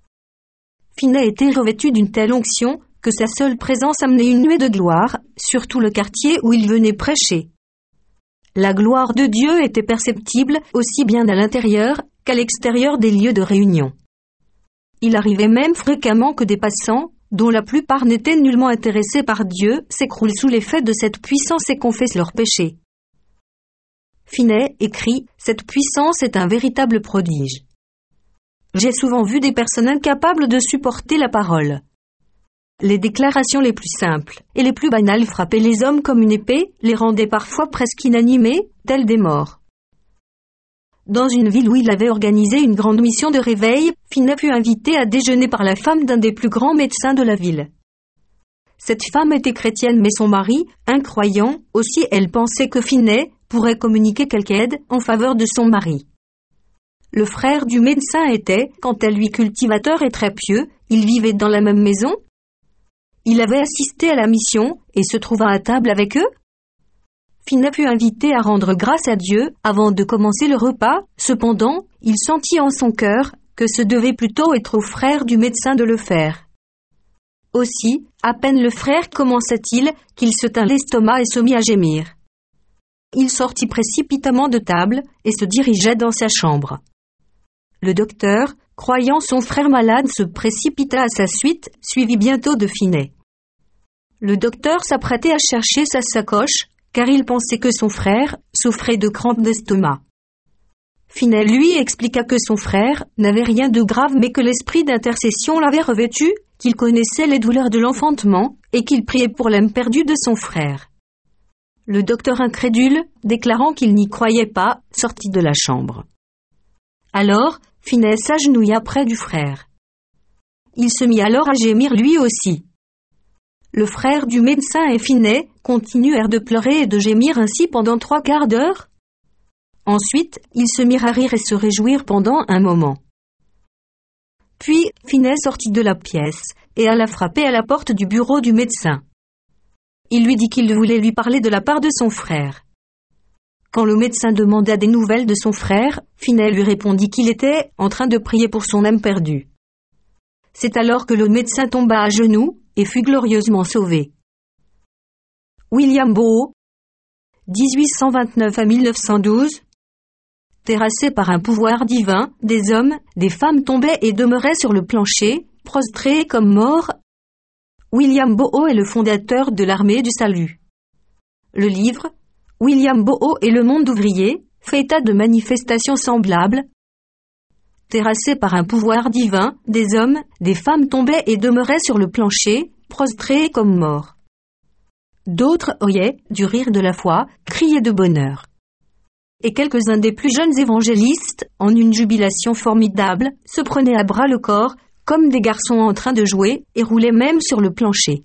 Finet était revêtu d'une telle onction que sa seule présence amenait une nuée de gloire, sur tout le quartier où il venait prêcher. La gloire de Dieu était perceptible aussi bien à l'intérieur qu'à l'extérieur des lieux de réunion. Il arrivait même fréquemment que des passants, dont la plupart n'étaient nullement intéressés par Dieu, s'écroulent sous l'effet de cette puissance et confessent leurs péchés. Finet écrit « Cette puissance est un véritable prodige. J'ai souvent vu des personnes incapables de supporter la parole. Les déclarations les plus simples et les plus banales frappaient les hommes comme une épée, les rendaient parfois presque inanimés, tels des morts. » Dans une ville où il avait organisé une grande mission de réveil, Finet fut invité à déjeuner par la femme d'un des plus grands médecins de la ville. Cette femme était chrétienne mais son mari, incroyant, aussi elle pensait que Finet pourrait communiquer quelque aide en faveur de son mari. Le frère du médecin était, quant à lui cultivateur et très pieux, ils vivaient dans la même maison. Il avait assisté à la mission et se trouva à table avec eux. Finet fut invité à rendre grâce à Dieu avant de commencer le repas. Cependant, il sentit en son cœur que ce devait plutôt être au frère du médecin de le faire. Aussi, à peine le frère commença-t-il, qu'il se tint l'estomac et se mit à gémir. Il sortit précipitamment de table, et se dirigea dans sa chambre. Le docteur, croyant son frère malade, se précipita à sa suite, suivi bientôt de Finet. Le docteur s'apprêtait à chercher sa sacoche, car il pensait que son frère souffrait de crampes d'estomac. Finet lui expliqua que son frère n'avait rien de grave, mais que l'esprit d'intercession l'avait revêtu, qu'il connaissait les douleurs de l'enfantement, et qu'il priait pour l'âme perdue de son frère. Le docteur incrédule, déclarant qu'il n'y croyait pas, sortit de la chambre. Alors, Finet s'agenouilla près du frère. Il se mit alors à gémir lui aussi. Le frère du médecin et Finet continuèrent de pleurer et de gémir ainsi pendant 3/4 d'heure. Ensuite, ils se mirent à rire et se réjouir pendant un moment. Puis, Finet sortit de la pièce, et alla frapper à la porte du bureau du médecin. Il lui dit qu'il voulait lui parler de la part de son frère. Quand le médecin demanda des nouvelles de son frère, Finet lui répondit qu'il était en train de prier pour son âme perdue. C'est alors que le médecin tomba à genoux, et fut glorieusement sauvé. William Boho, 1829 à 1912. Terrassés par un pouvoir divin, des hommes, des femmes tombaient et demeuraient sur le plancher, prostrés comme morts. William Boho est le fondateur de l'armée du salut. Le livre « William Boho et le monde ouvrier » fait état de manifestations semblables. Terrassés par un pouvoir divin, des hommes, des femmes tombaient et demeuraient sur le plancher, prostrés comme morts. D'autres oyaient, du rire de la foi, criaient de bonheur. Et quelques-uns des plus jeunes évangélistes, en une jubilation formidable, se prenaient à bras le corps, comme des garçons en train de jouer, et roulaient même sur le plancher.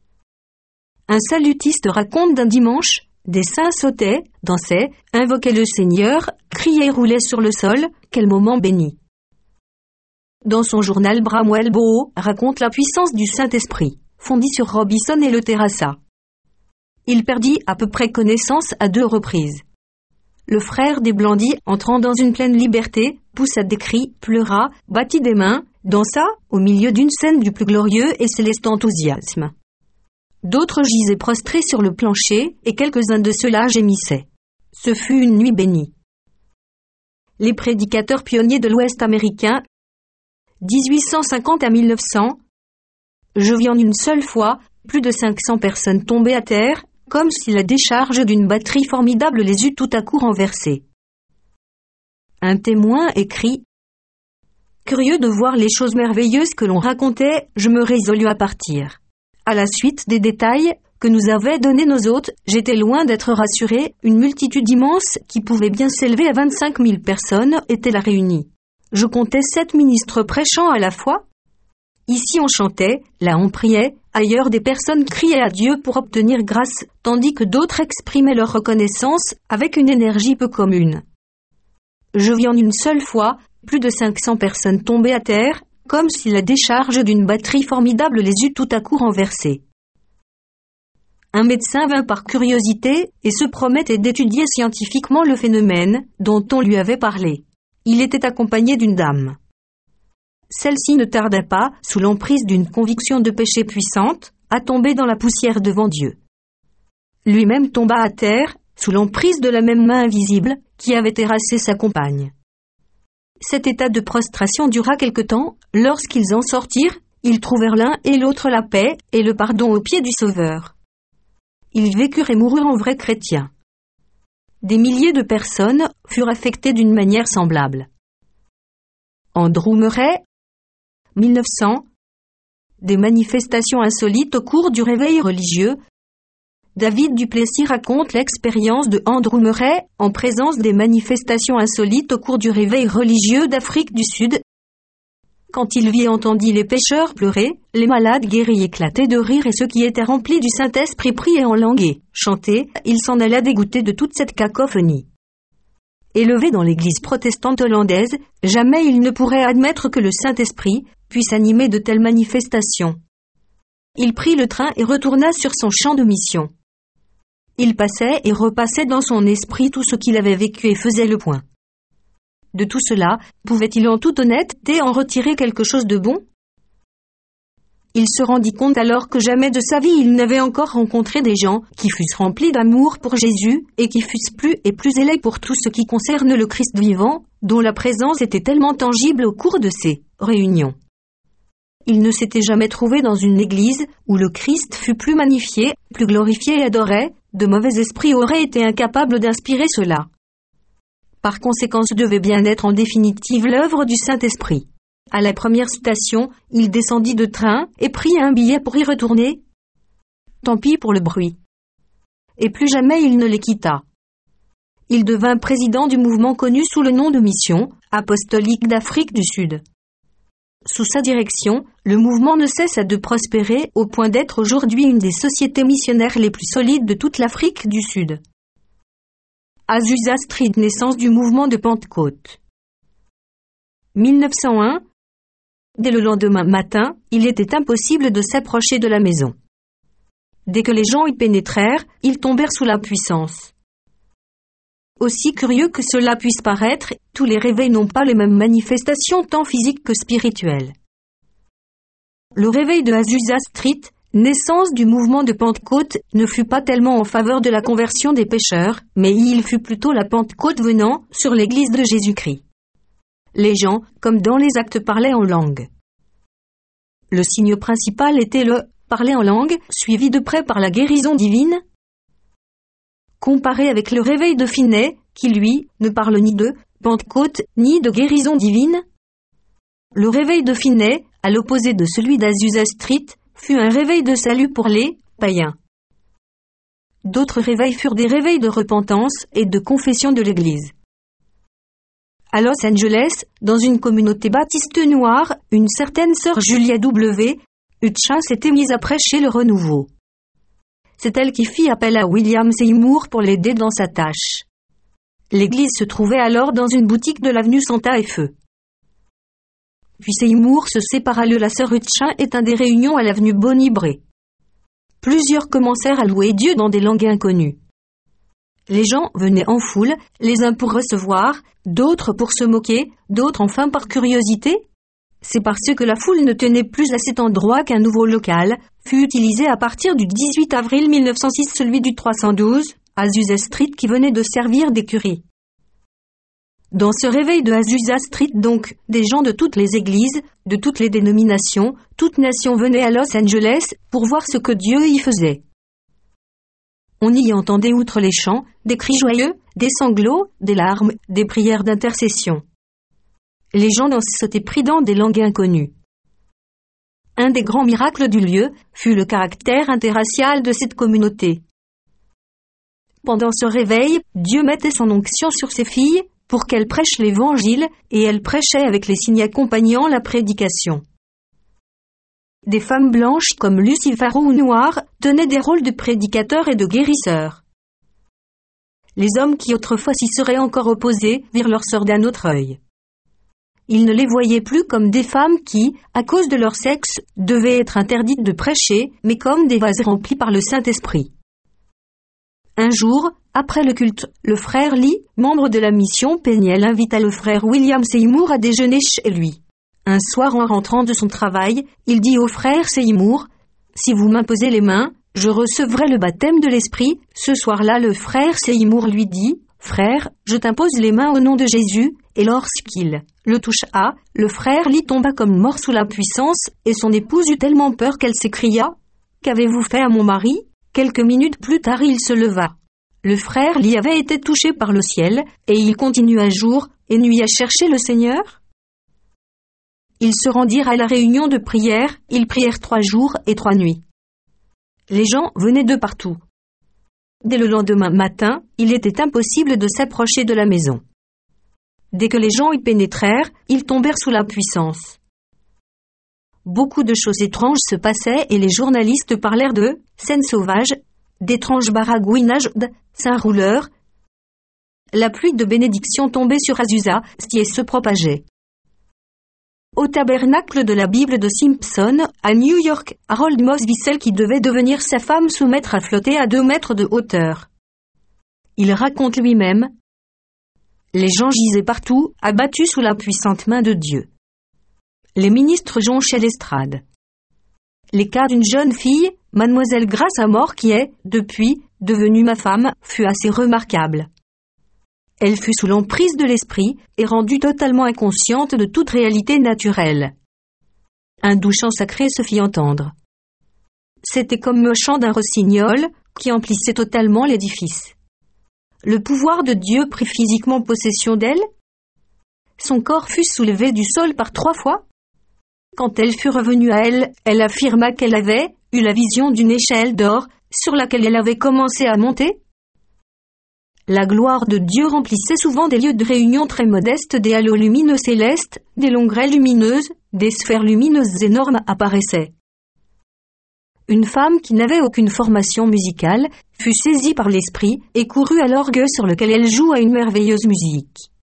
Un salutiste raconte d'un dimanche, des saints sautaient, dansaient, invoquaient le Seigneur, criaient et roulaient sur le sol, quel moment béni. Dans son journal, Bramwell Boho raconte la puissance du Saint-Esprit, fondit sur Robinson et le terrassa. Il perdit à peu près connaissance à 2 reprises. Le frère des Blandy, entrant dans une pleine liberté, poussa des cris, pleura, battit des mains, dansa, au milieu d'une scène du plus glorieux et céleste enthousiasme. D'autres gisaient prostrés sur le plancher, et quelques-uns de ceux-là gémissaient. Ce fut une nuit bénie. Les prédicateurs pionniers de l'Ouest américain, 1850 à 1900, je vis en une seule fois plus de 500 personnes tombées à terre, comme si la décharge d'une batterie formidable les eût tout à coup renversées. Un témoin écrit « Curieux de voir les choses merveilleuses que l'on racontait, je me résolus à partir. À la suite des détails que nous avaient donnés nos hôtes, j'étais loin d'être rassuré, une multitude immense, qui pouvait bien s'élever à 25 000 personnes, était là réunie. Je comptais 7 ministres prêchant à la fois. Ici on chantait, là on priait, ailleurs des personnes criaient à Dieu pour obtenir grâce, tandis que d'autres exprimaient leur reconnaissance avec une énergie peu commune. Je vis en une seule fois plus de 500 personnes tombées à terre, comme si la décharge d'une batterie formidable les eût tout à coup renversées. Un médecin vint par curiosité et se promettait d'étudier scientifiquement le phénomène dont on lui avait parlé. Il était accompagné d'une dame. Celle-ci ne tarda pas, sous l'emprise d'une conviction de péché puissante, à tomber dans la poussière devant Dieu. Lui-même tomba à terre, sous l'emprise de la même main invisible qui avait terrassé sa compagne. Cet état de prostration dura quelque temps. Lorsqu'ils en sortirent, ils trouvèrent l'un et l'autre la paix et le pardon aux pieds du Sauveur. Ils vécurent et moururent en vrais chrétiens. Des milliers de personnes furent affectées d'une manière semblable. Andrew Murray, 1900. Des manifestations insolites au cours du réveil religieux. David Duplessis raconte l'expérience de Andrew Murray en présence des manifestations insolites au cours du réveil religieux d'Afrique du Sud. Quand il vit et entendit les pécheurs pleurer, les malades guéris éclataient de rire et ceux qui étaient remplis du Saint-Esprit priaient en langue et chantaient, il s'en alla dégoûté de toute cette cacophonie. Élevé dans l'église protestante hollandaise, jamais il ne pourrait admettre que le Saint-Esprit puisse animer de telles manifestations. Il prit le train et retourna sur son champ de mission. Il passait et repassait dans son esprit tout ce qu'il avait vécu et faisait le point. De tout cela, pouvait-il en toute honnêteté en retirer quelque chose de bon ? Il se rendit compte alors que jamais de sa vie il n'avait encore rencontré des gens qui fussent remplis d'amour pour Jésus et qui fussent plus et plus zélés pour tout ce qui concerne le Christ vivant, dont la présence était tellement tangible au cours de ces réunions. Il ne s'était jamais trouvé dans une église où le Christ fut plus magnifié, plus glorifié et adoré. De mauvais esprits auraient été incapables d'inspirer cela. Par conséquent, ce devait bien être en définitive l'œuvre du Saint-Esprit. À la première station, il descendit de train et prit un billet pour y retourner. Tant pis pour le bruit. Et plus jamais il ne les quitta. Il devint président du mouvement connu sous le nom de Mission apostolique d'Afrique du Sud. Sous sa direction, le mouvement ne cessa de prospérer au point d'être aujourd'hui une des sociétés missionnaires les plus solides de toute l'Afrique du Sud. Azusa Street, naissance du mouvement de Pentecôte. 1901. Dès le lendemain matin, il était impossible de s'approcher de la maison. Dès que les gens y pénétrèrent, ils tombèrent sous la puissance. Aussi curieux que cela puisse paraître, tous les réveils n'ont pas les mêmes manifestations tant physiques que spirituelles. Le réveil de Azusa Street, naissance du mouvement de Pentecôte, ne fut pas tellement en faveur de la conversion des pécheurs, mais il fut plutôt la Pentecôte venant sur l'Église de Jésus-Christ. Les gens, comme dans les actes, parlaient en langue. Le signe principal était le « parler en langue », suivi de près par la guérison divine. Comparé avec le réveil de Finney, qui lui, ne parle ni de Pentecôte, ni de guérison divine. Le réveil de Finney, à l'opposé de celui d'Azusa Street, fut un réveil de salut pour les païens. D'autres réveils furent des réveils de repentance et de confession de l'Église. À Los Angeles, dans une communauté baptiste noire, une certaine sœur Julia W. Hutchin s'était mise à prêcher le renouveau. C'est elle qui fit appel à William Seymour pour l'aider dans sa tâche. L'église se trouvait alors dans une boutique de l'avenue Santa Fe. Puis Seymour se sépara de la sœur Hutchin et tint des réunions à l'avenue Bonnie Brae. Plusieurs commencèrent à louer Dieu dans des langues inconnues. Les gens venaient en foule, les uns pour recevoir, d'autres pour se moquer, d'autres enfin par curiosité. C'est parce que la foule ne tenait plus à cet endroit qu'un nouveau local fut utilisé à partir du 18 avril 1906, celui du 312, Azusa Street, qui venait de servir d'écurie. Dans ce réveil de Azusa Street, donc, des gens de toutes les églises, de toutes les dénominations, toutes nations venaient à Los Angeles pour voir ce que Dieu y faisait. On y entendait, outre les chants, des cris joyeux, des sanglots, des larmes, des prières d'intercession. Les gens s'étaient pris dans des langues inconnues. Un des grands miracles du lieu fut le caractère interracial de cette communauté. Pendant ce réveil, Dieu mettait son onction sur ses filles pour qu'elles prêchent l'Évangile, et elles prêchaient avec les signes accompagnant la prédication. Des femmes blanches comme Lucy Farrow ou noires tenaient des rôles de prédicateurs et de guérisseurs. Les hommes qui autrefois s'y seraient encore opposés virent leur sort d'un autre œil. Ils ne les voyaient plus comme des femmes qui, à cause de leur sexe, devaient être interdites de prêcher, mais comme des vases remplis par le Saint-Esprit. Un jour, après le culte, le frère Lee, membre de la mission Peniel, invita le frère William Seymour à déjeuner chez lui. Un soir, en rentrant de son travail, il dit au frère Seymour, « Si vous m'imposez les mains, je recevrai le baptême de l'Esprit. » Ce soir-là, le frère Seymour lui dit, « Frère, je t'impose les mains au nom de Jésus. » Et lorsqu'il le toucha, le frère Lee tomba comme mort sous la puissance, et son épouse eut tellement peur qu'elle s'écria, « Qu'avez-vous fait à mon mari ?» Quelques minutes plus tard, il se leva. Le frère Lee avait été touché par le ciel, et il continua jour et nuit à chercher le Seigneur. Ils se rendirent à la réunion de prière, ils prièrent 3 jours et 3 nuits. Les gens venaient de partout. Dès le lendemain matin, il était impossible de s'approcher de la maison. Dès que les gens y pénétrèrent, ils tombèrent sous la puissance. Beaucoup de choses étranges se passaient et les journalistes parlèrent de scènes sauvages, d'étranges baragouinages, de saints rouleurs. La pluie de bénédictions tombait sur Azusa et se propageait. Au tabernacle de la Bible de Simpson, à New York, Harold Moss vit celle qui devait devenir sa femme se mettre à flotter à 2 mètres de hauteur. Il raconte lui-même, « Les gens gisaient partout, abattus sous la puissante main de Dieu. Les ministres jonchaient l'estrade. Les cas d'une jeune fille, Mademoiselle Grace Amor qui est, depuis, devenue ma femme, fut assez remarquable. Elle fut sous l'emprise de l'esprit et rendue totalement inconsciente de toute réalité naturelle. Un doux chant sacré se fit entendre. C'était comme le chant d'un rossignol qui emplissait totalement l'édifice. Le pouvoir de Dieu prit physiquement possession d'elle. Son corps fut soulevé du sol par 3 fois. Quand elle fut revenue à elle, elle affirma qu'elle avait eu la vision d'une échelle d'or sur laquelle elle avait commencé à monter. La gloire de Dieu remplissait souvent des lieux de réunion très modestes, des halos lumineux célestes, des longues raies lumineuses, des sphères lumineuses énormes apparaissaient. Une femme qui n'avait aucune formation musicale fut saisie par l'esprit et courut à l'orgue sur lequel elle joua une merveilleuse musique.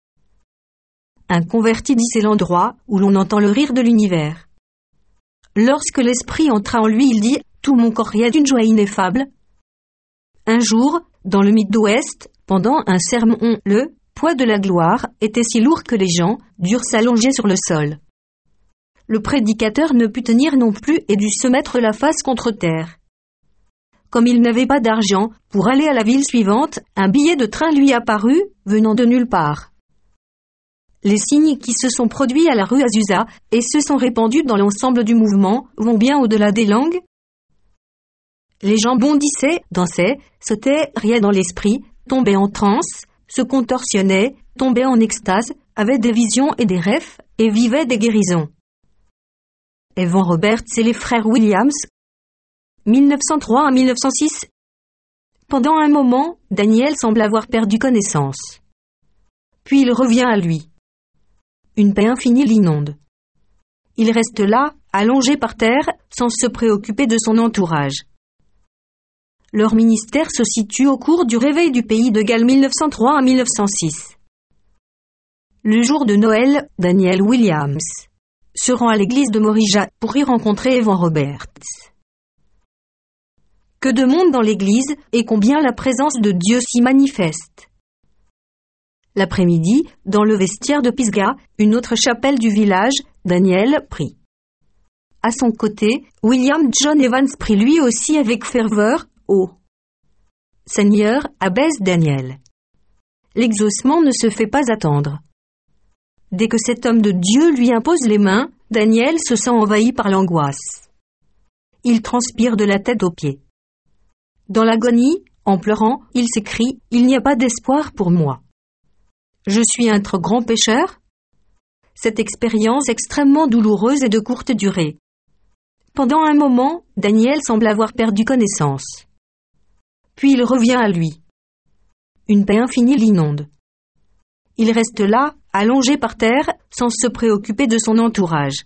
Un converti dit c'est l'endroit où l'on entend le rire de l'univers. Lorsque l'esprit entra en lui, il dit « Tout mon corps riait d'une joie ineffable ». Un jour, dans le Mid-Ouest, pendant un sermon, le poids de la gloire était si lourd que les gens durent s'allonger sur le sol. Le prédicateur ne put tenir non plus et dut se mettre la face contre terre. Comme il n'avait pas d'argent pour aller à la ville suivante, un billet de train lui apparut, venant de nulle part. Les signes qui se sont produits à la rue Azusa et se sont répandus dans l'ensemble du mouvement vont bien au-delà des langues. Les gens bondissaient, dansaient, sautaient, riaient dans l'esprit, tombaient en transe, se contorsionnaient, tombaient en extase, avaient des visions et des rêves, et vivaient des guérisons. Evan Roberts et les frères Williams, 1903 à 1906. Pendant un moment, Daniel semble avoir perdu connaissance. Puis il revient à lui. Une paix infinie l'inonde. Il reste là, allongé par terre, sans se préoccuper de son entourage. Leur ministère se situe au cours du réveil du pays de Galles 1903 à 1906. Le jour de Noël, Daniel Williams se rend à l'église de Morija pour y rencontrer Evan Roberts. Que de monde dans l'église et combien la présence de Dieu s'y manifeste. L'après-midi, dans le vestiaire de Pisgah, une autre chapelle du village, Daniel prie. À son côté, William John Evans prie lui aussi avec ferveur, « Oh Seigneur, abaisse Daniel ». L'exaucement ne se fait pas attendre. Dès que cet homme de Dieu lui impose les mains, Daniel se sent envahi par l'angoisse. Il transpire de la tête aux pieds. Dans l'agonie, en pleurant, il s'écrie « Il n'y a pas d'espoir pour moi. Je suis un trop grand pécheur ?» Cette expérience extrêmement douloureuse est de courte durée. Pendant un moment, Daniel semble avoir perdu connaissance. Puis il revient à lui. Une paix infinie l'inonde. Il reste là, allongé par terre, sans se préoccuper de son entourage.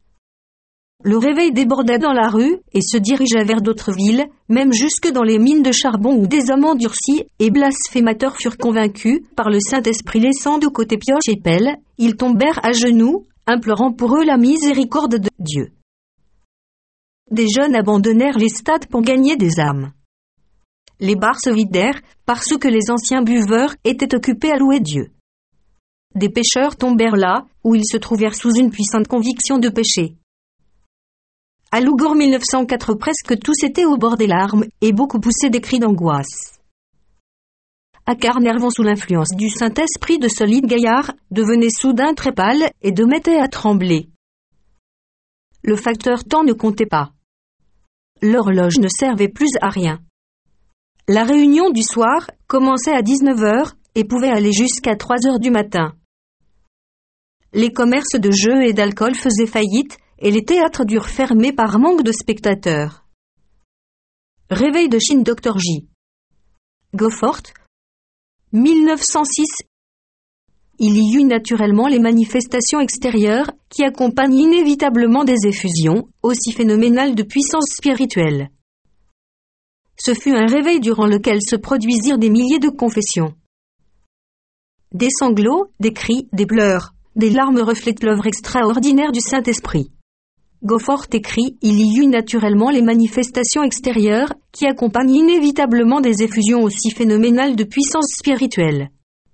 Le réveil déborda dans la rue et se dirigea vers d'autres villes, même jusque dans les mines de charbon où des hommes endurcis et blasphémateurs furent convaincus par le Saint-Esprit laissant de côté pioche et pelle, ils tombèrent à genoux, implorant pour eux la miséricorde de Dieu. Des jeunes abandonnèrent les stades pour gagner des âmes. Les bars se vidèrent parce que les anciens buveurs étaient occupés à louer Dieu. Des pécheurs tombèrent là où ils se trouvèrent sous une puissante conviction de péché. À Lugor 1904, presque tous étaient au bord des larmes et beaucoup poussaient des cris d'angoisse. À Carnervon, sous l'influence du Saint-Esprit, de solides gaillards devenaient soudain très pâles et de mettaient à trembler. Le facteur temps ne comptait pas. L'horloge ne servait plus à rien. La réunion du soir commençait à 19h et pouvait aller jusqu'à 3h du matin. Les commerces de jeux et d'alcool faisaient faillite et les théâtres durent fermer par manque de spectateurs. Réveil de Chine Dr J. Goffort, 1906. Il y eut naturellement les manifestations extérieures qui accompagnent inévitablement des effusions, aussi phénoménales de puissance spirituelle. Ce fut un réveil durant lequel se produisirent des milliers de confessions. Des sanglots, des cris, des pleurs, des larmes reflètent l'œuvre extraordinaire du Saint-Esprit. Goffort écrit « Il y eut naturellement les manifestations extérieures qui accompagnent inévitablement des effusions aussi phénoménales de puissance spirituelle. »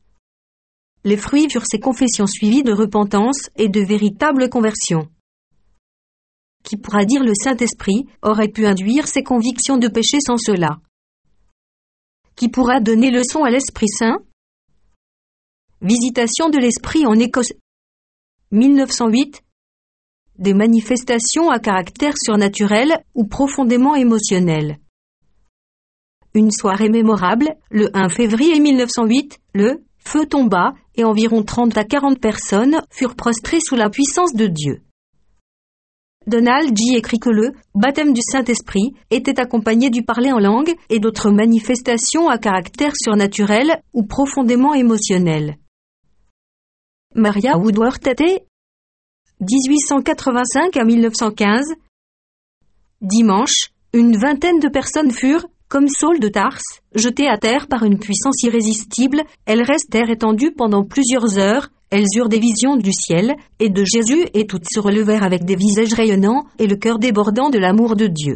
Les fruits furent ces confessions suivies de repentance et de véritables conversions. qui pourra dire le Saint-Esprit, aurait pu induire ses convictions de péché sans cela? Qui pourra donner leçon à l'Esprit Saint? Visitation de l'Esprit en Écosse. 1908. Des manifestations à caractère surnaturel ou profondément émotionnel. Une soirée mémorable, le 1 février 1908, le feu tomba et environ 30 à 40 personnes furent prostrées sous la puissance de Dieu. Donald J. écrit que le baptême du Saint-Esprit était accompagné du parler en langue et d'autres manifestations à caractère surnaturel ou profondément émotionnel. Maria Woodworth était 1885 à 1915. Dimanche, une vingtaine de personnes furent, comme Saul de Tarse, jetées à terre par une puissance irrésistible. Elles restèrent étendues pendant plusieurs heures. Elles eurent des visions du ciel et de Jésus et toutes se relevèrent avec des visages rayonnants et le cœur débordant de l'amour de Dieu.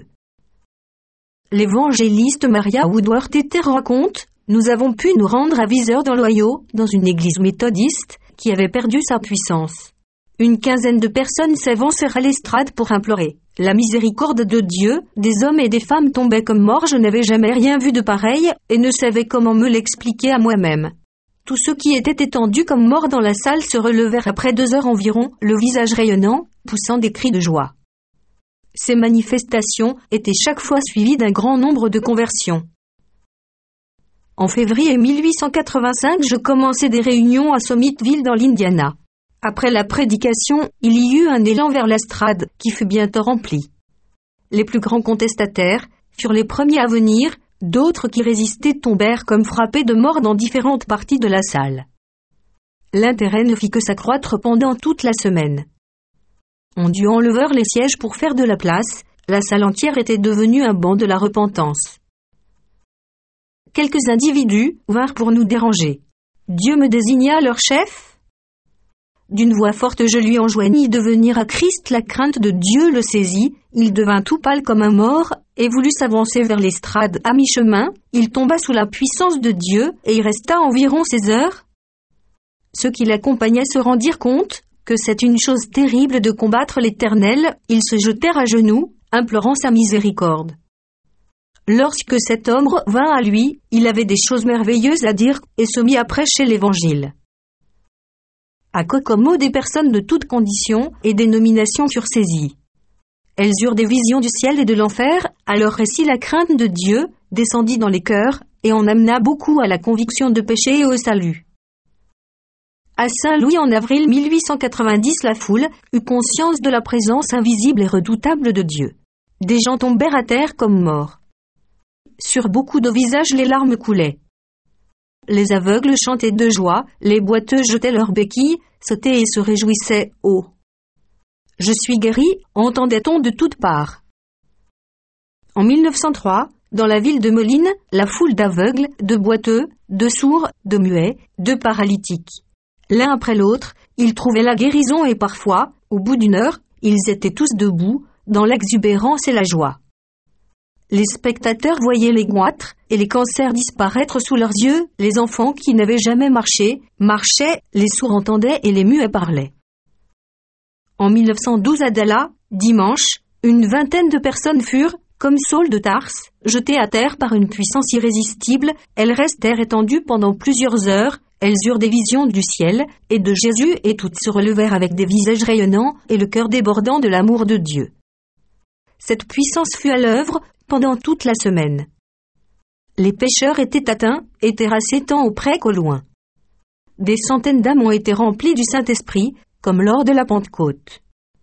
L'évangéliste Maria Woodworth raconte: nous avons pu nous rendre à Viseur dans l'Ohio, dans une église méthodiste, qui avait perdu sa puissance. Une quinzaine de personnes s'avancèrent à l'estrade pour implorer la miséricorde de Dieu. Des hommes et des femmes tombaient comme morts. Je n'avais jamais rien vu de pareil et ne savais comment me l'expliquer à moi-même. Tous ceux qui étaient étendus comme morts dans la salle se relevèrent après 2 heures environ, le visage rayonnant, poussant des cris de joie. Ces manifestations étaient chaque fois suivies d'un grand nombre de conversions. En février 1885, je commençais des réunions à Summitville dans l'Indiana. Après la prédication, il y eut un élan vers l'estrade qui fut bientôt rempli. Les plus grands contestataires furent les premiers à venir, d'autres qui résistaient tombèrent comme frappés de mort dans différentes parties de la salle. L'intérêt ne fit que s'accroître pendant toute la semaine. On dut enlever les sièges pour faire de la place, la salle entière était devenue un banc de la repentance. Quelques individus vinrent pour nous déranger. Dieu me désigna leur chef. D'une voix forte je lui enjoignis de venir à Christ. La crainte de Dieu le saisit, il devint tout pâle comme un mort, et voulut s'avancer vers l'estrade. À mi-chemin, il tomba sous la puissance de Dieu, et y resta environ 16 heures. Ceux qui l'accompagnaient se rendirent compte que c'est une chose terrible de combattre l'Éternel. Ils se jetèrent à genoux, implorant sa miséricorde. Lorsque cet homme vint à lui, il avait des choses merveilleuses à dire, et se mit à prêcher l'Évangile. À Kokomo, des personnes de toutes conditions et dénominations furent saisies. Elles eurent des visions du ciel et de l'enfer. À leur récit, la crainte de Dieu descendit dans les cœurs et en amena beaucoup à la conviction de péché et au salut. À Saint-Louis en avril 1890, la foule eut conscience de la présence invisible et redoutable de Dieu. Des gens tombèrent à terre comme morts. Sur beaucoup de visages les larmes coulaient. Les aveugles chantaient de joie, les boiteux jetaient leurs béquilles, sautaient et se réjouissaient. Oh! Je suis guéri, entendait-on de toutes parts. En 1903, dans la ville de Moline, la foule d'aveugles, de boiteux, de sourds, de muets, de paralytiques. L'un après l'autre, ils trouvaient la guérison et parfois, au bout d'1 heure, ils étaient tous debout, dans l'exubérance et la joie. Les spectateurs voyaient les goitres et les cancers disparaître sous leurs yeux, les enfants qui n'avaient jamais marché, marchaient, les sourds entendaient et les muets parlaient. En 1912 à Dallas, dimanche, une vingtaine de personnes furent, comme Saul de Tarse, jetées à terre par une puissance irrésistible. Elles restèrent étendues pendant plusieurs heures, elles eurent des visions du ciel et de Jésus et toutes se relevèrent avec des visages rayonnants et le cœur débordant de l'amour de Dieu. Cette puissance fut à l'œuvre pendant toute la semaine. Les pécheurs étaient atteints et terrassés tant auprès qu'au loin. Des centaines d'âmes ont été remplies du Saint-Esprit, comme lors de la Pentecôte.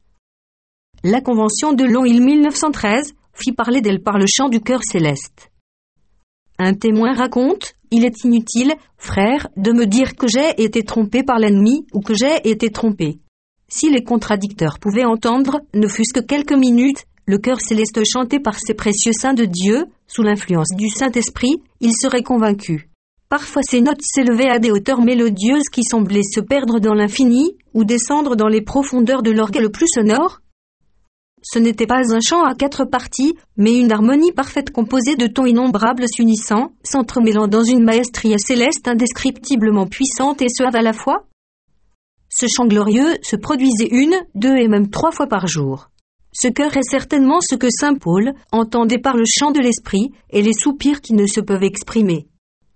La Convention de Long Isle 1913 fit parler d'elle par le chant du chœur céleste. Un témoin raconte: « Il est inutile, frère, de me dire que j'ai été trompé par l'ennemi ou que j'ai été trompé. Si les contradicteurs pouvaient entendre, ne fût-ce que quelques minutes, le chœur céleste chanté par ces précieux saints de Dieu, sous l'influence du Saint-Esprit, ils seraient convaincus. Parfois ces notes s'élevaient à des hauteurs mélodieuses qui semblaient se perdre dans l'infini, ou descendre dans les profondeurs de l'orgue le plus sonore. Ce n'était pas un chant à 4 parties, mais une harmonie parfaite composée de tons innombrables s'unissant, s'entremêlant dans une maestria céleste indescriptiblement puissante et suave à la fois. Ce chant glorieux se produisait 1, 2 et même 3 fois par jour. Ce cœur est certainement ce que saint Paul entendait par le chant de l'esprit et les soupirs qui ne se peuvent exprimer.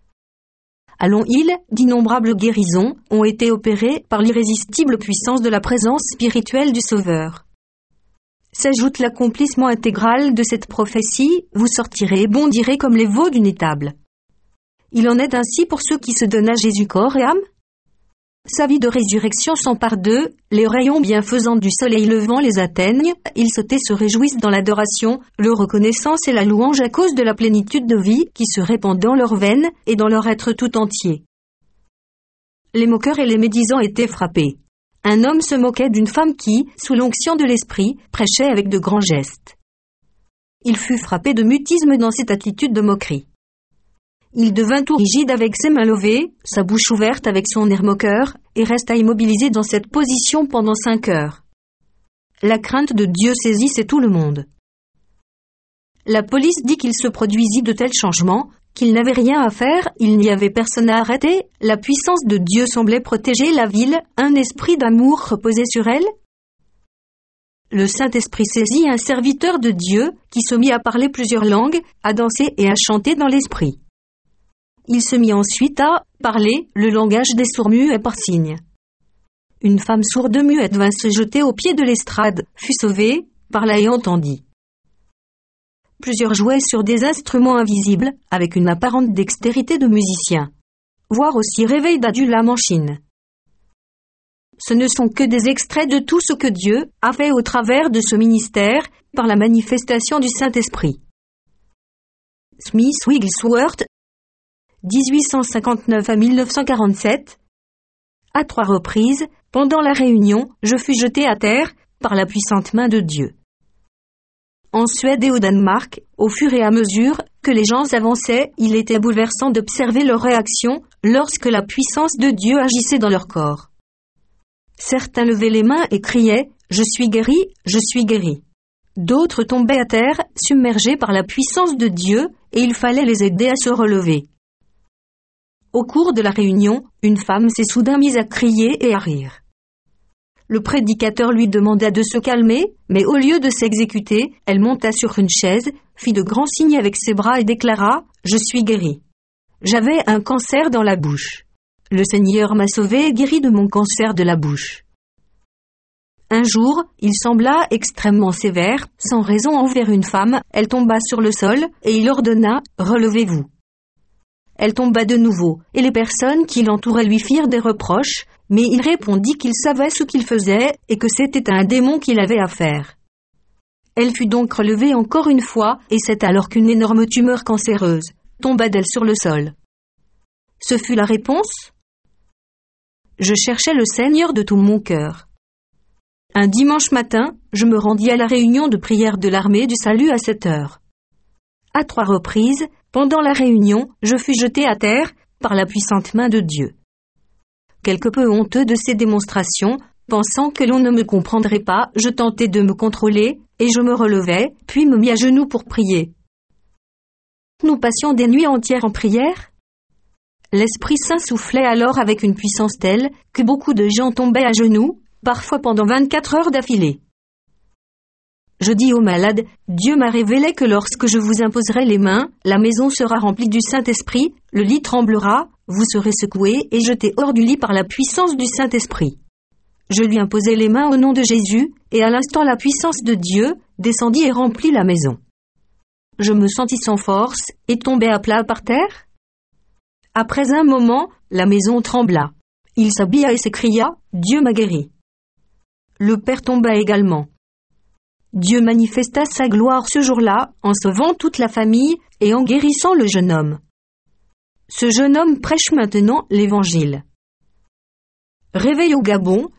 À Long-Île, d'innombrables guérisons ont été opérées par l'irrésistible puissance de la présence spirituelle du Sauveur. S'ajoute l'accomplissement intégral de cette prophétie, vous sortirez et bondirez comme les veaux d'une étable. Il en est ainsi pour ceux qui se donnent à Jésus corps et âme. Sa vie de résurrection s'empare d'eux, les rayons bienfaisants du soleil levant les atteignent, ils sautent et se réjouissent dans l'adoration, leur reconnaissance et la louange à cause de la plénitude de vie qui se répand dans leurs veines et dans leur être tout entier. Les moqueurs et les médisants étaient frappés. Un homme se moquait d'une femme qui, sous l'onction de l'esprit, prêchait avec de grands gestes. Il fut frappé de mutisme dans cette attitude de moquerie. Il devint tout rigide avec ses mains levées, sa bouche ouverte avec son air moqueur, et resta immobilisé dans cette position pendant 5 heures. La crainte de Dieu saisissait tout le monde. La police dit qu'il se produisit de tels changements, qu'il n'avait rien à faire, il n'y avait personne à arrêter, la puissance de Dieu semblait protéger la ville, un esprit d'amour reposait sur elle. Le Saint-Esprit saisit un serviteur de Dieu, qui se mit à parler plusieurs langues, à danser et à chanter dans l'esprit. Il se mit ensuite à parler le langage des sourds-muets par signes. Une femme sourde-muette vint se jeter au pied de l'estrade, fut sauvée, parla et entendit. Plusieurs jouaient sur des instruments invisibles, avec une apparente dextérité de musiciens. Voir aussi réveil d'Adulam en Chine. Ce ne sont que des extraits de tout ce que Dieu a fait au travers de ce ministère, par la manifestation du Saint-Esprit. Smith Wigglesworth, 1859 à 1947. À 3 reprises, pendant la réunion, je fus jeté à terre par la puissante main de Dieu. En Suède et au Danemark, au fur et à mesure que les gens avançaient, il était bouleversant d'observer leur réaction lorsque la puissance de Dieu agissait dans leur corps. Certains levaient les mains et criaient « Je suis guéri, je suis guéri ». D'autres tombaient à terre, submergés par la puissance de Dieu, et il fallait les aider à se relever. Au cours de la réunion, une femme s'est soudain mise à crier et à rire. Le prédicateur lui demanda de se calmer, mais au lieu de s'exécuter, elle monta sur une chaise, fit de grands signes avec ses bras et déclara « Je suis guérie. J'avais un cancer dans la bouche. Le Seigneur m'a sauvée et guérie de mon cancer de la bouche. » Un jour, il sembla extrêmement sévère, sans raison envers une femme, elle tomba sur le sol, et il ordonna « Relevez-vous ». Elle tomba de nouveau, et les personnes qui l'entouraient lui firent des reproches, mais il répondit qu'il savait ce qu'il faisait et que c'était un démon qu'il avait à faire. Elle fut donc relevée encore une fois, et c'est alors qu'une énorme tumeur cancéreuse tomba d'elle sur le sol. Ce fut la réponse ? Je cherchais le Seigneur de tout mon cœur. Un dimanche matin, je me rendis à la réunion de prière de l'armée du salut à 7 heures. À 3 reprises, pendant la réunion, je fus jeté à terre par la puissante main de Dieu. Quelque peu honteux de ces démonstrations, pensant que l'on ne me comprendrait pas, je tentai de me contrôler, et je me relevai, puis me mis à genoux pour prier. Nous passions des nuits entières en prière. L'Esprit Saint soufflait alors avec une puissance telle que beaucoup de gens tombaient à genoux, parfois pendant 24 heures d'affilée. Je dis aux malades, Dieu m'a révélé que lorsque je vous imposerai les mains, la maison sera remplie du Saint-Esprit, le lit tremblera, vous serez secoués et jetés hors du lit par la puissance du Saint-Esprit. Je lui imposai les mains au nom de Jésus, et à l'instant la puissance de Dieu descendit et remplit la maison. Je me sentis sans force et tombai à plat par terre. Après un moment, la maison trembla. Il s'habilla et s'écria, Dieu m'a guéri. Le père tomba également. Dieu manifesta sa gloire ce jour-là en sauvant toute la famille et en guérissant le jeune homme. Ce jeune homme prêche maintenant l'Évangile. Réveil au Gabon,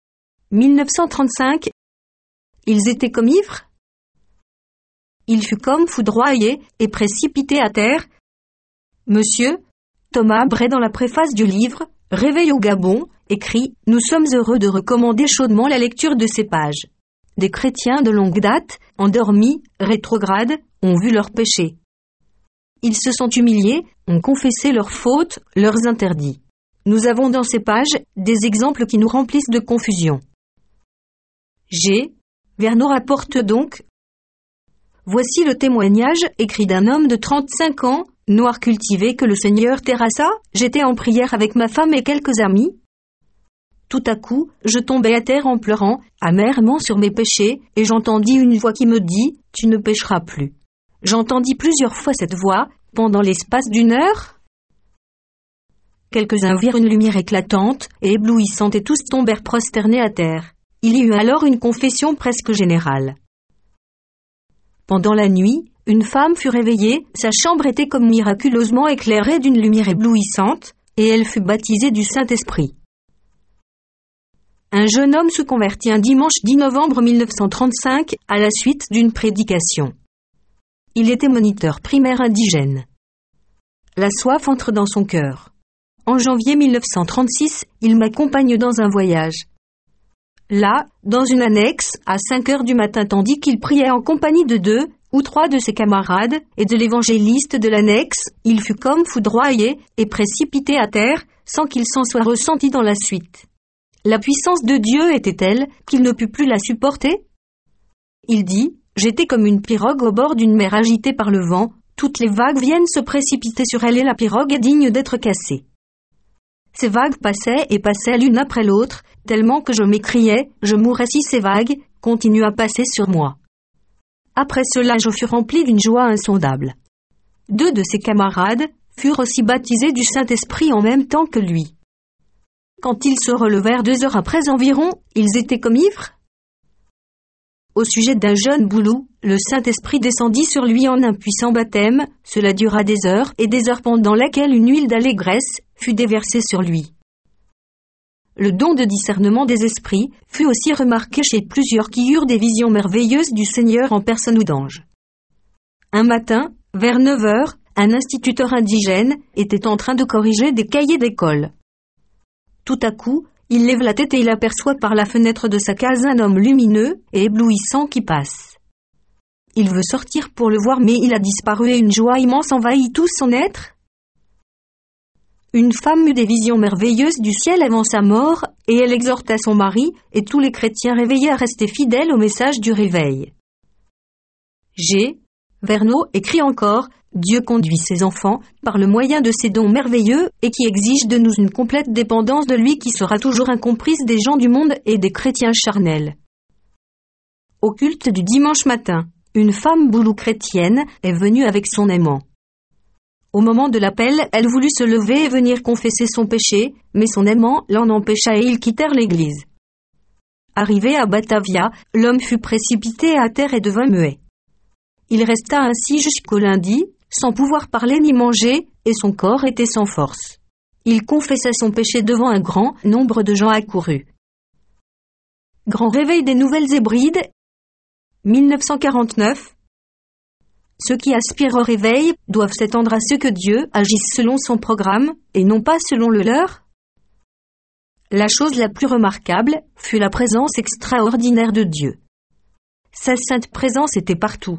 1935. Ils étaient comme ivres. Il fut comme foudroyé et précipité à terre. Monsieur, Thomas Bray dans la préface du livre « Réveil au Gabon » écrit « Nous sommes heureux de recommander chaudement la lecture de ces pages. Des chrétiens de longue date, endormis, rétrogrades, ont vu leurs péchés. Ils se sont humiliés, ont confessé leurs fautes, leurs interdits. Nous avons dans ces pages des exemples qui nous remplissent de confusion. G. Verneau rapporte donc: Voici le témoignage écrit d'un homme de 35 ans, noir cultivé que le Seigneur terrassa. J'étais en prière avec ma femme et quelques amis. Tout à coup, je tombai à terre en pleurant, amèrement sur mes péchés, et j'entendis une voix qui me dit: Tu ne pécheras plus. J'entendis plusieurs fois cette voix, pendant l'espace d'une heure. Quelques-uns virent une lumière éclatante et éblouissante et tous tombèrent prosternés à terre. Il y eut alors une confession presque générale. Pendant la nuit, une femme fut réveillée, sa chambre était comme miraculeusement éclairée d'une lumière éblouissante, et elle fut baptisée du Saint-Esprit. Un jeune homme se convertit un dimanche 10 novembre 1935 à la suite d'une prédication. Il était moniteur primaire indigène. La soif entre dans son cœur. En janvier 1936, il m'accompagne dans un voyage. Là, dans une annexe, à 5 heures du matin, tandis qu'il priait en compagnie de 2 ou 3 de ses camarades et de l'évangéliste de l'annexe, il fut comme foudroyé et précipité à terre, sans qu'il s'en soit ressenti dans la suite. La puissance de Dieu était telle qu'il ne put plus la supporter. Il dit: J'étais comme une pirogue au bord d'une mer agitée par le vent, toutes les vagues viennent se précipiter sur elle et la pirogue est digne d'être cassée. Ces vagues passaient et passaient l'une après l'autre, tellement que je m'écriais: Je mourrais si ces vagues continuent à passer sur moi. Après cela, je fus rempli d'une joie insondable. 2 de ses camarades furent aussi baptisés du Saint-Esprit en même temps que lui. Quand ils se relevèrent 2 heures après environ, ils étaient comme ivres. Au sujet d'un jeune Boulou, le Saint-Esprit descendit sur lui en un puissant baptême. Cela dura des heures et des heures pendant lesquelles une huile d'allégresse fut déversée sur lui. Le don de discernement des esprits fut aussi remarqué chez plusieurs qui eurent des visions merveilleuses du Seigneur en personne ou d'ange. Un matin, vers 9 heures, un instituteur indigène était en train de corriger des cahiers d'école. Tout à coup, il lève la tête et il aperçoit par la fenêtre de sa case un homme lumineux et éblouissant qui passe. Il veut sortir pour le voir, mais il a disparu et une joie immense envahit tout son être. Une femme eut des visions merveilleuses du ciel avant sa mort, et elle exhorta son mari et tous les chrétiens réveillés à rester fidèles au message du réveil. Verneau écrit encore: Dieu conduit ses enfants par le moyen de ses dons merveilleux et qui exige de nous une complète dépendance de lui qui sera toujours incomprise des gens du monde et des chrétiens charnels. Au culte du dimanche matin, une femme boulou chrétienne est venue avec son aimant. Au moment de l'appel, elle voulut se lever et venir confesser son péché, mais son aimant l'en empêcha et ils quittèrent l'église. Arrivé à Batavia, l'homme fut précipité à terre et devint muet. Il resta ainsi jusqu'au lundi, sans pouvoir parler ni manger, et son corps était sans force. Il confessa son péché devant un grand nombre de gens accourus. Grand réveil des Nouvelles Hébrides, 1949. Ceux qui aspirent au réveil doivent s'attendre à ce que Dieu agisse selon son programme, et non pas selon le leur. La chose la plus remarquable fut la présence extraordinaire de Dieu. Sa sainte présence était partout.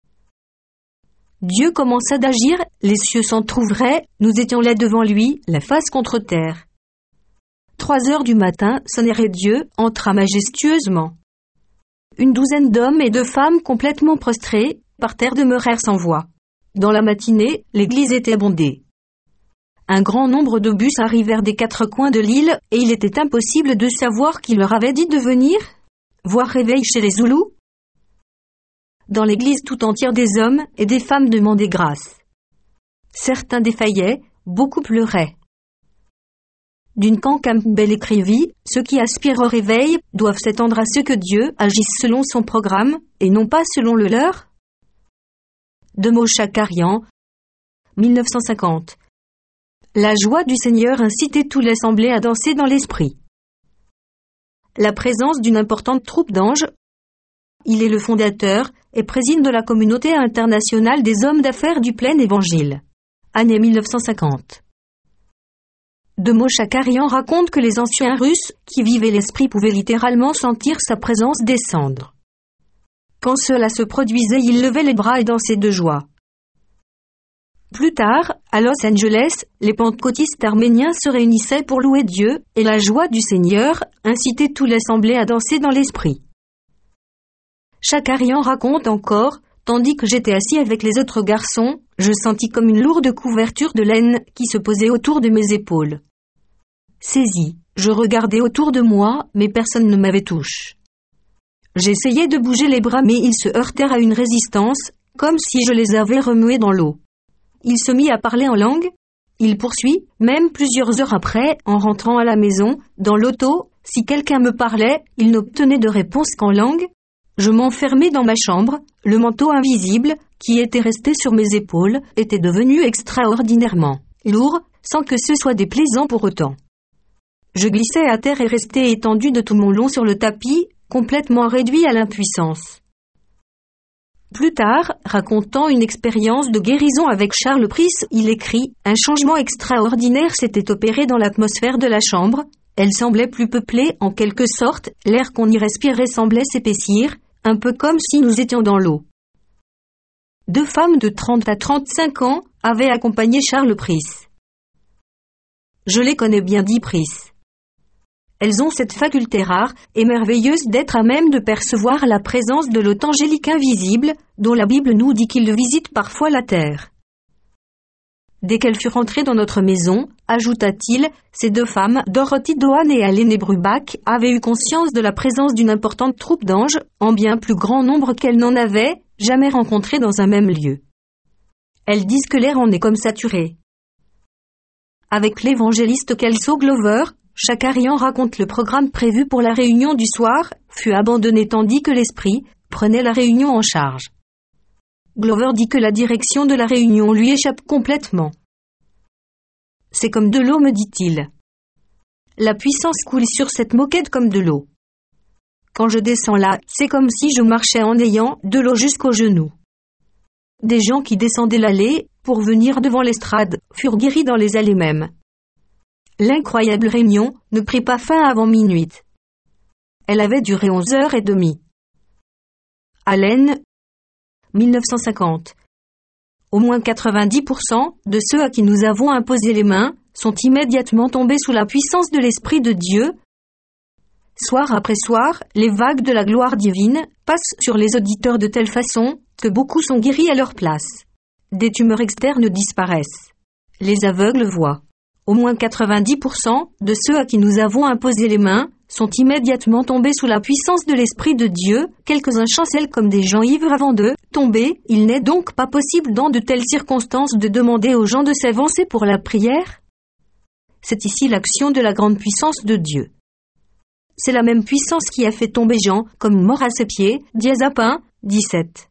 Dieu commença d'agir, les cieux s'entr'ouvraient, nous étions là devant lui, la face contre terre. 3 heures du matin sonnèrent et Dieu entra majestueusement. Une douzaine d'hommes et de femmes complètement prostrés, par terre demeurèrent sans voix. Dans la matinée, l'église était bondée. Un grand nombre de bus arrivèrent des 4 coins de l'île, et il était impossible de savoir qui leur avait dit de venir. Voir réveil chez les Zoulous. Dans l'église tout entière, des hommes et des femmes demandaient grâce. Certains défaillaient, beaucoup pleuraient. Duncan Campbell écrivit: Ceux qui aspirent au réveil doivent s'attendre à ce que Dieu agisse selon son programme, et non pas selon le leur. De Moshakarian, 1950. La joie du Seigneur incitait toute l'assemblée à danser dans l'esprit. La présence d'une importante troupe d'anges. Il est le fondateur et président de la communauté internationale des hommes d'affaires du plein évangile. Année 1950. De Moshakarian raconte que les anciens Russes qui vivaient l'esprit pouvaient littéralement sentir sa présence descendre. Quand cela se produisait, ils levaient les bras et dansaient de joie. Plus tard, à Los Angeles, les pentecôtistes arméniens se réunissaient pour louer Dieu, et la joie du Seigneur incitait toute l'assemblée à danser dans l'esprit. Shakarian raconte encore, tandis que j'étais assis avec les autres garçons, je sentis comme une lourde couverture de laine qui se posait autour de mes épaules. Saisi, je regardais autour de moi, mais personne ne m'avait touché. J'essayais de bouger les bras mais ils se heurtèrent à une résistance, comme si je les avais remués dans l'eau. Il se mit à parler en langue. Il poursuit, même plusieurs heures après, en rentrant à la maison, dans l'auto, si quelqu'un me parlait, il n'obtenait de réponse qu'en langue. Je m'enfermais dans ma chambre, le manteau invisible, qui était resté sur mes épaules, était devenu extraordinairement lourd, sans que ce soit déplaisant pour autant. Je glissais à terre et restais étendu de tout mon long sur le tapis, complètement réduit à l'impuissance. Plus tard, racontant une expérience de guérison avec Charles Price, il écrit « Un changement extraordinaire s'était opéré dans l'atmosphère de la chambre. Elle semblait plus peuplée, en quelque sorte, l'air qu'on y respirait semblait s'épaissir, un peu comme si nous étions dans l'eau. » 2 femmes de 30 à 35 ans avaient accompagné Charles Price. Je les connais bien, dit Price. Elles ont cette faculté rare et merveilleuse d'être à même de percevoir la présence de l'hôte angélique invisible, dont la Bible nous dit qu'il visite parfois la terre. Dès qu'elles furent entrées dans notre maison, ajouta-t-il, ces 2 femmes, Dorothy Doane et Alene Brubach, avaient eu conscience de la présence d'une importante troupe d'anges, en bien plus grand nombre qu'elles n'en avaient jamais rencontré dans un même lieu. Elles disent que l'air en est comme saturé. Avec l'évangéliste Kelso Glover, Shakarian raconte le programme prévu pour la réunion du soir fut abandonné tandis que l'esprit prenait la réunion en charge. Glover dit que la direction de la réunion lui échappe complètement. C'est comme de l'eau, me dit-il. La puissance coule sur cette moquette comme de l'eau. Quand je descends là, c'est comme si je marchais en ayant de l'eau jusqu'aux genoux. Des gens qui descendaient l'allée, pour venir devant l'estrade, furent guéris dans les allées mêmes. L'incroyable réunion ne prit pas fin avant minuit. Elle avait duré 11h30. Allen, 1950. Au moins 90% de ceux à qui nous avons imposé les mains sont immédiatement tombés sous la puissance de l'Esprit de Dieu. Soir après soir, les vagues de la gloire divine passent sur les auditeurs de telle façon que beaucoup sont guéris à leur place. Des tumeurs externes disparaissent. Les aveugles voient. Au moins 90% de ceux à qui nous avons imposé les mains sont immédiatement tombés sous la puissance de l'Esprit de Dieu, quelques-uns chancellent comme des gens ivres avant de tomber. Il n'est donc pas possible dans de telles circonstances de demander aux gens de s'avancer pour la prière. C'est ici l'action de la grande puissance de Dieu. C'est la même puissance qui a fait tomber Jean comme mort à ses pieds, Diazapin, 17.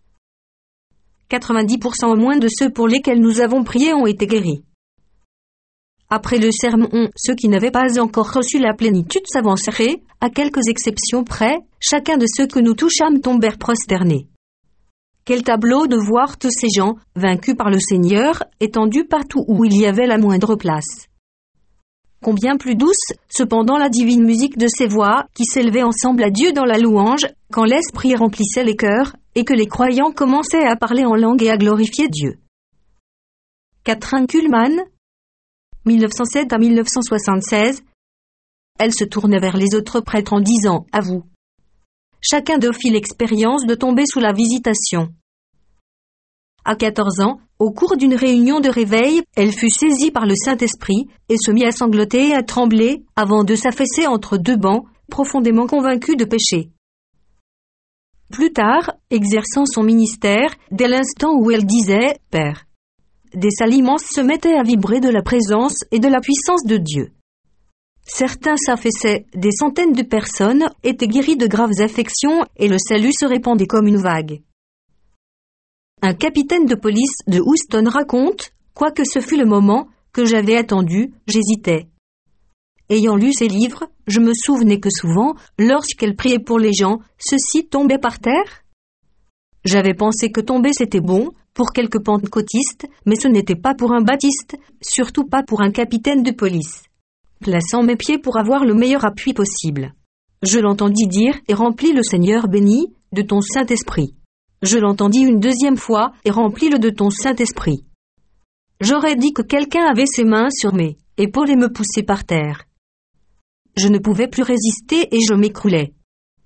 90% au moins de ceux pour lesquels nous avons prié ont été guéris. Après le sermon, ceux qui n'avaient pas encore reçu la plénitude s'avanceraient, à quelques exceptions près, chacun de ceux que nous touchâmes tombèrent prosternés. Quel tableau de voir tous ces gens, vaincus par le Seigneur, étendus partout où il y avait la moindre place. Combien plus douce, cependant, la divine musique de ces voix, qui s'élevaient ensemble à Dieu dans la louange, quand l'Esprit remplissait les cœurs, et que les croyants commençaient à parler en langue et à glorifier Dieu. Catherine Kuhlman, 1907 à 1976, elle se tournait vers les autres prêtres en disant « À vous ». Chacun d'eux fit l'expérience de tomber sous la visitation. À 14 ans, au cours d'une réunion de réveil, elle fut saisie par le Saint-Esprit et se mit à sangloter et à trembler avant de s'affaisser entre 2 bancs, profondément convaincue de péché. Plus tard, exerçant son ministère, dès l'instant où elle disait « Père », des salles immenses se mettaient à vibrer de la présence et de la puissance de Dieu. Certains s'affaissaient, des centaines de personnes étaient guéries de graves affections et le salut se répandait comme une vague. Un capitaine de police de Houston raconte, quoique ce fût le moment que j'avais attendu, j'hésitais. Ayant lu ses livres, je me souvenais que souvent, lorsqu'elle priait pour les gens, ceux-ci tombaient par terre. J'avais pensé que tomber c'était bon, pour quelques pentecôtistes, mais ce n'était pas pour un baptiste, surtout pas pour un capitaine de police. Plaçant mes pieds pour avoir le meilleur appui possible. Je l'entendis dire « Et remplis le Seigneur béni de ton Saint-Esprit ». Je l'entendis une 2e fois « Et remplis-le de ton Saint-Esprit ». J'aurais dit que quelqu'un avait ses mains sur mes épaules et me poussait par terre. Je ne pouvais plus résister et je m'écroulais.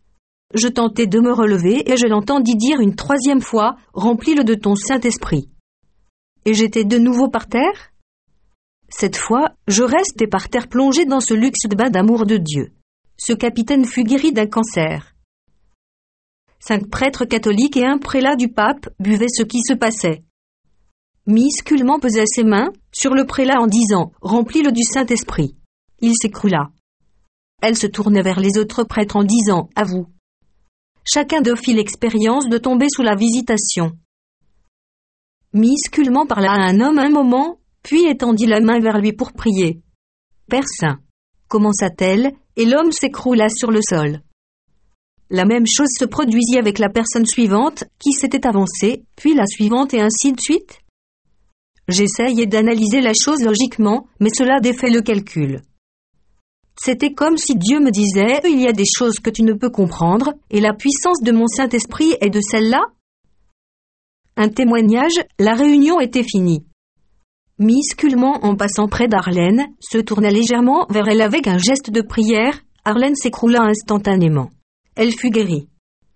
Je tentai de me relever et je l'entendis dire une troisième fois, « Remplis-le de ton Saint-Esprit ». Et j'étais de nouveau par terre? Cette fois, je restais par terre plongé dans ce luxe de bain d'amour de Dieu. Ce capitaine fut guéri d'un cancer. 5 prêtres catholiques et un prélat du pape buvaient ce qui se passait. Miss Cullman posait ses mains sur le prélat en disant « Remplis-le du Saint-Esprit ». Il s'écroula. Elle se tournait vers les autres prêtres en disant « À vous ». Chacun d'eux fit l'expérience de tomber sous la visitation. Miss Cullman parla à un homme un moment, puis étendit la main vers lui pour prier. « Père Saint », commença-t-elle, et l'homme s'écroula sur le sol. La même chose se produisit avec la personne suivante, qui s'était avancée, puis la suivante et ainsi de suite. J'essayais d'analyser la chose logiquement, mais cela défait le calcul. C'était comme si Dieu me disait « Il y a des choses que tu ne peux comprendre, et la puissance de mon Saint-Esprit est de celle-là ?» Un témoignage, la réunion était finie. Miss Cullman, en passant près d'Arlène, se tourna légèrement vers elle avec un geste de prière. Arlène s'écroula instantanément. Elle fut guérie.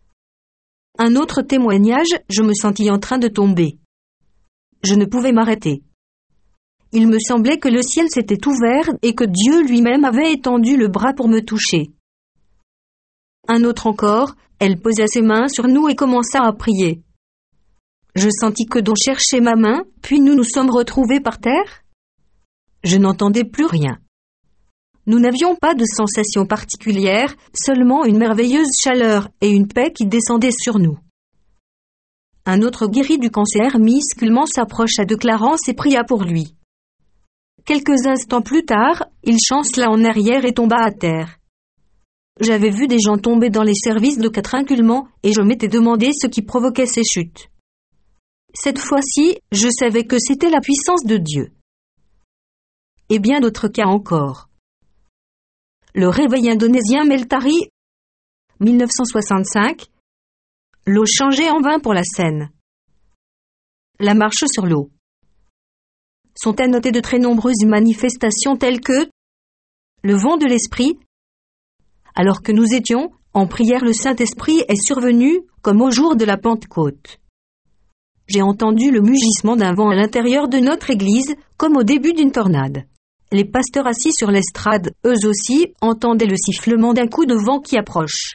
Un autre témoignage, je me sentis en train de tomber. Je ne pouvais m'arrêter. Il me semblait que le ciel s'était ouvert et que Dieu lui-même avait étendu le bras pour me toucher. Un autre encore, elle posa ses mains sur nous et commença à prier. Je sentis que d'on cherchait ma main, puis nous nous sommes retrouvés par terre. Je n'entendais plus rien. Nous n'avions pas de sensation particulière, seulement une merveilleuse chaleur et une paix qui descendaient sur nous. Un autre guéri du cancer, Miss Cullman, s'approcha de Clarence et pria pour lui. Quelques instants plus tard, il chancela en arrière et tomba à terre. J'avais vu des gens tomber dans les services de Catherine Cullman et je m'étais demandé ce qui provoquait ces chutes. Cette fois-ci, je savais que c'était la puissance de Dieu. Et bien d'autres cas encore. Le réveil indonésien Meltari, 1965. L'eau changée en vin pour la Seine. La marche sur l'eau. Sont à noter de très nombreuses manifestations telles que le vent de l'esprit. Alors que nous étions en prière, le Saint-Esprit est survenu comme au jour de la Pentecôte. J'ai entendu le mugissement d'un vent à l'intérieur de notre église, comme au début d'une tornade. Les pasteurs assis sur l'estrade, eux aussi, entendaient le sifflement d'un coup de vent qui approche.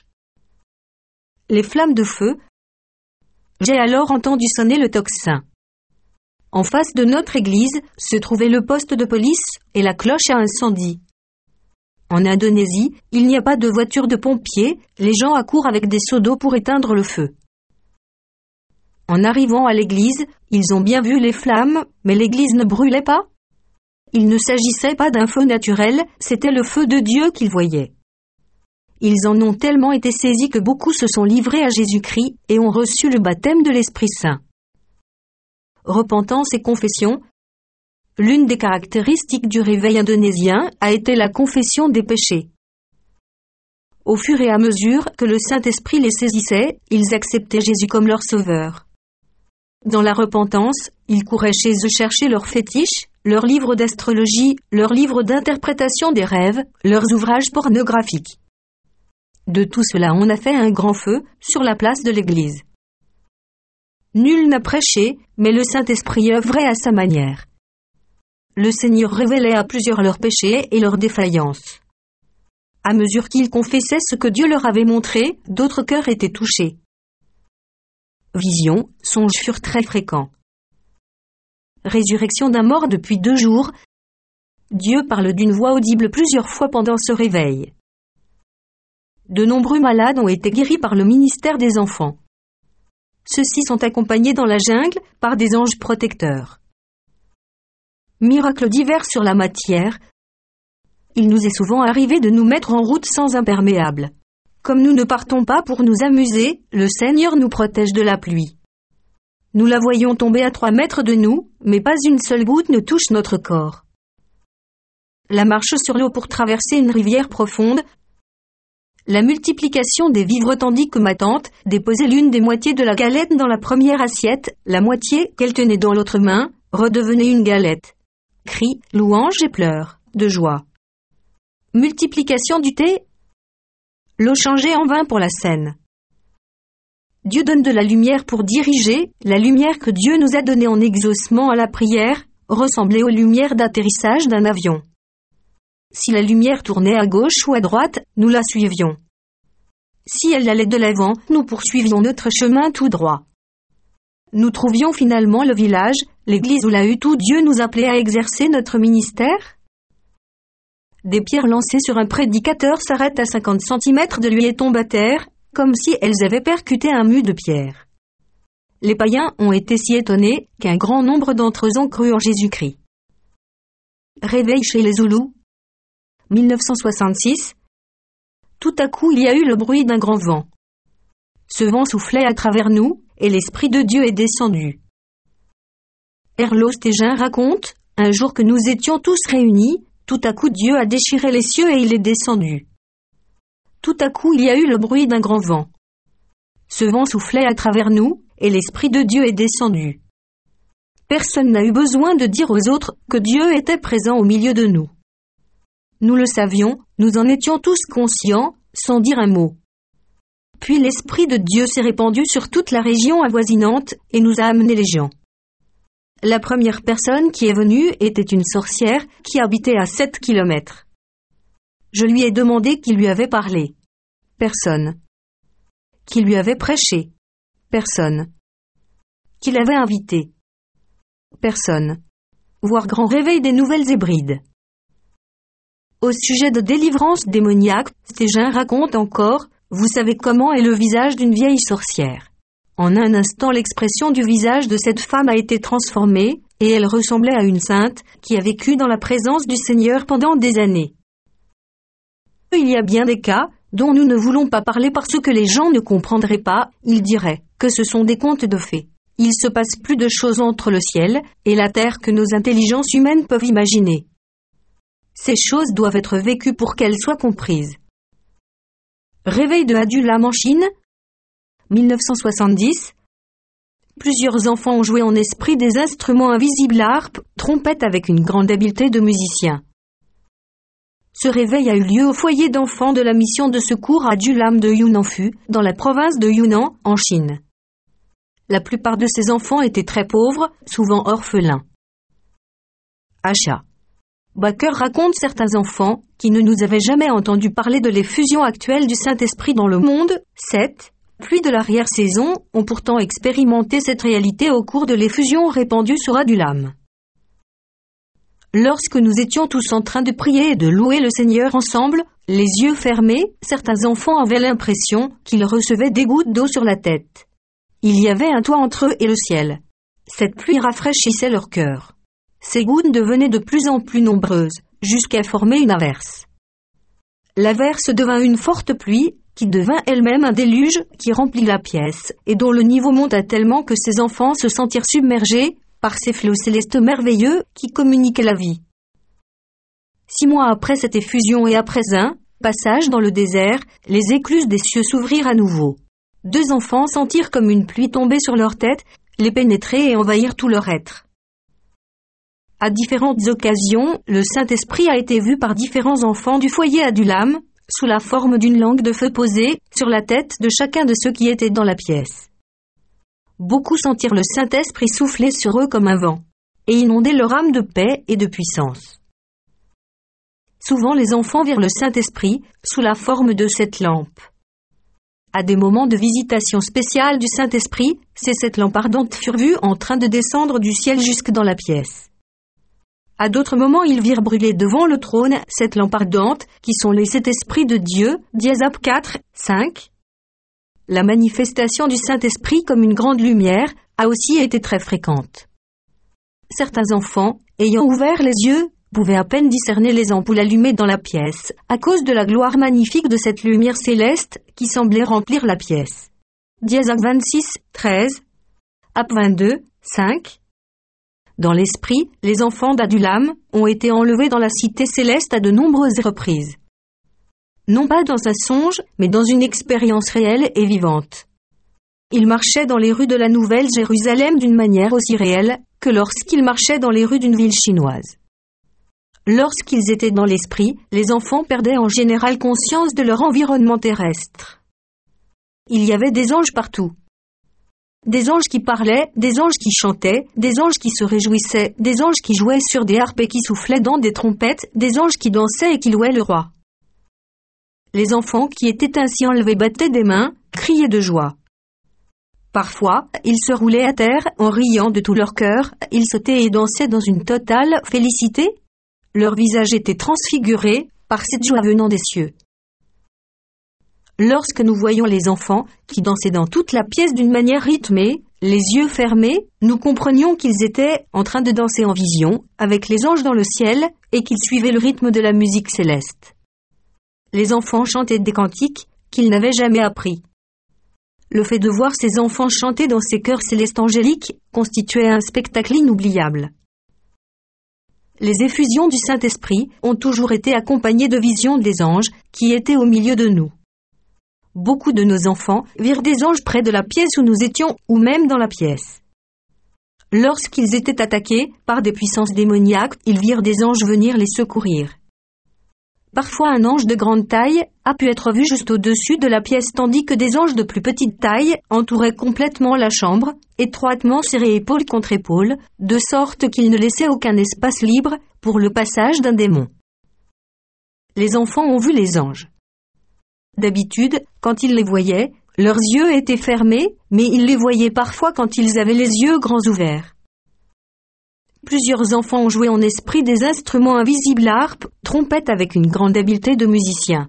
Les flammes de feu. J'ai alors entendu sonner le tocsin. En face de notre église se trouvait le poste de police et la cloche à incendie. En Indonésie, il n'y a pas de voiture de pompiers, les gens accourent avec des seaux d'eau pour éteindre le feu. En arrivant à l'église, ils ont bien vu les flammes, mais l'église ne brûlait pas. Il ne s'agissait pas d'un feu naturel, c'était le feu de Dieu qu'ils voyaient. Ils en ont tellement été saisis que beaucoup se sont livrés à Jésus-Christ et ont reçu le baptême de l'Esprit Saint. Repentance et confession. L'une des caractéristiques du réveil indonésien a été la confession des péchés. Au fur et à mesure que le Saint-Esprit les saisissait, ils acceptaient Jésus comme leur sauveur. Dans la repentance, ils couraient chez eux chercher leurs fétiches, leurs livres d'astrologie, leurs livres d'interprétation des rêves, leurs ouvrages pornographiques. De tout cela, on a fait un grand feu sur la place de l'église. Nul n'a prêché, mais le Saint-Esprit œuvrait à sa manière. Le Seigneur révélait à plusieurs leurs péchés et leurs défaillances. À mesure qu'ils confessaient ce que Dieu leur avait montré, d'autres cœurs étaient touchés. Visions, songes furent très fréquents. Résurrection d'un mort depuis 2 jours. Dieu parle d'une voix audible plusieurs fois pendant ce réveil. De nombreux malades ont été guéris par le ministère des enfants. Ceux-ci sont accompagnés dans la jungle par des anges protecteurs. Miracles divers sur la matière. Il nous est souvent arrivé de nous mettre en route sans imperméable. Comme nous ne partons pas pour nous amuser, le Seigneur nous protège de la pluie. Nous la voyons tomber à 3 mètres de nous, mais pas une seule goutte ne touche notre corps. La marche sur l'eau pour traverser une rivière profonde. La multiplication des vivres tandis que ma tante déposait l'une des moitiés de la galette dans la première assiette, la moitié qu'elle tenait dans l'autre main, redevenait une galette. Cris, louanges et pleurs, de joie. Multiplication du thé. L'eau changée en vin pour la Seine. Dieu donne de la lumière pour diriger, la lumière que Dieu nous a donnée en exaucement à la prière, ressemblait aux lumières d'atterrissage d'un avion. Si la lumière tournait à gauche ou à droite, nous la suivions. Si elle allait de l'avant, nous poursuivions notre chemin tout droit. Nous trouvions finalement le village, l'église ou la hutte où Dieu nous appelait à exercer notre ministère. Des pierres lancées sur un prédicateur s'arrêtent à 50 cm de lui et tombent à terre, comme si elles avaient percuté un mur de pierre. Les païens ont été si étonnés qu'un grand nombre d'entre eux ont cru en Jésus-Christ. Réveil chez les Zoulous. 1966. Tout à coup il y a eu le bruit d'un grand vent. Ce vent soufflait à travers nous, et l'Esprit de Dieu est descendu. Erlos Tégin raconte, un jour que nous étions tous réunis, tout à coup Dieu a déchiré les cieux et il est descendu. Tout à coup il y a eu le bruit d'un grand vent. Ce vent soufflait à travers nous, et l'Esprit de Dieu est descendu. Personne n'a eu besoin de dire aux autres que Dieu était présent au milieu de nous. Nous le savions, nous en étions tous conscients, sans dire un mot. Puis l'Esprit de Dieu s'est répandu sur toute la région avoisinante et nous a amené les gens. La première personne qui est venue était une sorcière qui habitait à 7 kilomètres. Je lui ai demandé qui lui avait parlé. Personne. Qui lui avait prêché. Personne. Qui l'avait invité. Personne. Voir grand réveil des Nouvelles Hébrides. Au sujet de délivrance démoniaque, Tégin raconte encore, vous savez comment est le visage d'une vieille sorcière. En un instant l'expression du visage de cette femme a été transformée, et elle ressemblait à une sainte, qui a vécu dans la présence du Seigneur pendant des années. Il y a bien des cas, dont nous ne voulons pas parler parce que les gens ne comprendraient pas, ils diraient, que ce sont des contes de fées. Il se passe plus de choses entre le ciel, et la terre que nos intelligences humaines peuvent imaginer. Ces choses doivent être vécues pour qu'elles soient comprises. Réveil de Adulam en Chine. 1970. Plusieurs enfants ont joué en esprit des instruments invisibles à harpe, trompette avec une grande habileté de musiciens. Ce réveil a eu lieu au foyer d'enfants de la mission de secours à Adulam de Yunnan-Fu, dans la province de Yunnan, en Chine. La plupart de ces enfants étaient très pauvres, souvent orphelins. Achat. Baker raconte certains enfants, qui ne nous avaient jamais entendu parler de l'effusion actuelle du Saint-Esprit dans le monde, 7, pluies de l'arrière-saison, ont pourtant expérimenté cette réalité au cours de l'effusion répandue sur Adulam. Lorsque nous étions tous en train de prier et de louer le Seigneur ensemble, les yeux fermés, certains enfants avaient l'impression qu'ils recevaient des gouttes d'eau sur la tête. Il y avait un toit entre eux et le ciel. Cette pluie rafraîchissait leur cœur. Ces gouttes devenaient de plus en plus nombreuses, jusqu'à former une averse. L'averse devint une forte pluie, qui devint elle-même un déluge qui remplit la pièce, et dont le niveau monta tellement que ces enfants se sentirent submergés par ces flots célestes merveilleux qui communiquaient la vie. 6 mois après cette effusion et après un passage dans le désert, les écluses des cieux s'ouvrirent à nouveau. 2 enfants sentirent comme une pluie tomber sur leur tête, les pénétrer et envahir tout leur être. À différentes occasions, le Saint-Esprit a été vu par différents enfants du foyer Adulam, sous la forme d'une langue de feu posée sur la tête de chacun de ceux qui étaient dans la pièce. Beaucoup sentirent le Saint-Esprit souffler sur eux comme un vent, et inonder leur âme de paix et de puissance. Souvent les enfants virent le Saint-Esprit sous la forme de cette lampe. À des moments de visitation spéciale du Saint-Esprit, ces 7 lampes ardentes furent vues en train de descendre du ciel jusque dans la pièce. À d'autres moments, ils virent brûler devant le trône 7 lampes ardentes, qui sont les 7 esprits de Dieu, Diazap 4, 5. La manifestation du Saint-Esprit comme une grande lumière a aussi été très fréquente. Certains enfants, ayant ouvert les yeux, pouvaient à peine discerner les ampoules allumées dans la pièce, à cause de la gloire magnifique de cette lumière céleste qui semblait remplir la pièce. Diazap 26, 13. Ap 22, 5. Dans l'esprit, les enfants d'Adulam ont été enlevés dans la cité céleste à de nombreuses reprises. Non pas dans un songe, mais dans une expérience réelle et vivante. Ils marchaient dans les rues de la Nouvelle Jérusalem d'une manière aussi réelle que lorsqu'ils marchaient dans les rues d'une ville chinoise. Lorsqu'ils étaient dans l'esprit, les enfants perdaient en général conscience de leur environnement terrestre. Il y avait des anges partout. des anges qui parlaient, des anges qui chantaient, des anges qui se réjouissaient, des anges qui jouaient sur des harpes et qui soufflaient dans des trompettes, des anges qui dansaient et qui louaient le roi. Les enfants qui étaient ainsi enlevés battaient des mains, criaient de joie. Parfois, ils se roulaient à terre en riant de tout leur cœur, ils sautaient et dansaient dans une totale félicité. Leur visage était transfiguré par cette joie venant des cieux. Lorsque nous voyions les enfants qui dansaient dans toute la pièce d'une manière rythmée, les yeux fermés, nous comprenions qu'ils étaient en train de danser en vision, avec les anges dans le ciel, et qu'ils suivaient le rythme de la musique céleste. Les enfants chantaient des cantiques qu'ils n'avaient jamais appris. Le fait de voir ces enfants chanter dans ces chœurs célestes angéliques constituait un spectacle inoubliable. Les effusions du Saint-Esprit ont toujours été accompagnées de visions des anges qui étaient au milieu de nous. Beaucoup de nos enfants virent des anges près de la pièce où nous étions ou même dans la pièce. Lorsqu'ils étaient attaqués par des puissances démoniaques, ils virent des anges venir les secourir. Parfois un ange de grande taille a pu être vu juste au-dessus de la pièce tandis que des anges de plus petite taille entouraient complètement la chambre, étroitement serrés épaule contre épaule, de sorte qu'ils ne laissaient aucun espace libre pour le passage d'un démon. Les enfants ont vu les anges. D'habitude, quand ils les voyaient, leurs yeux étaient fermés, mais ils les voyaient parfois quand ils avaient les yeux grands ouverts. Plusieurs enfants ont joué en esprit des instruments invisibles à harpe, trompettes avec une grande habileté de musiciens.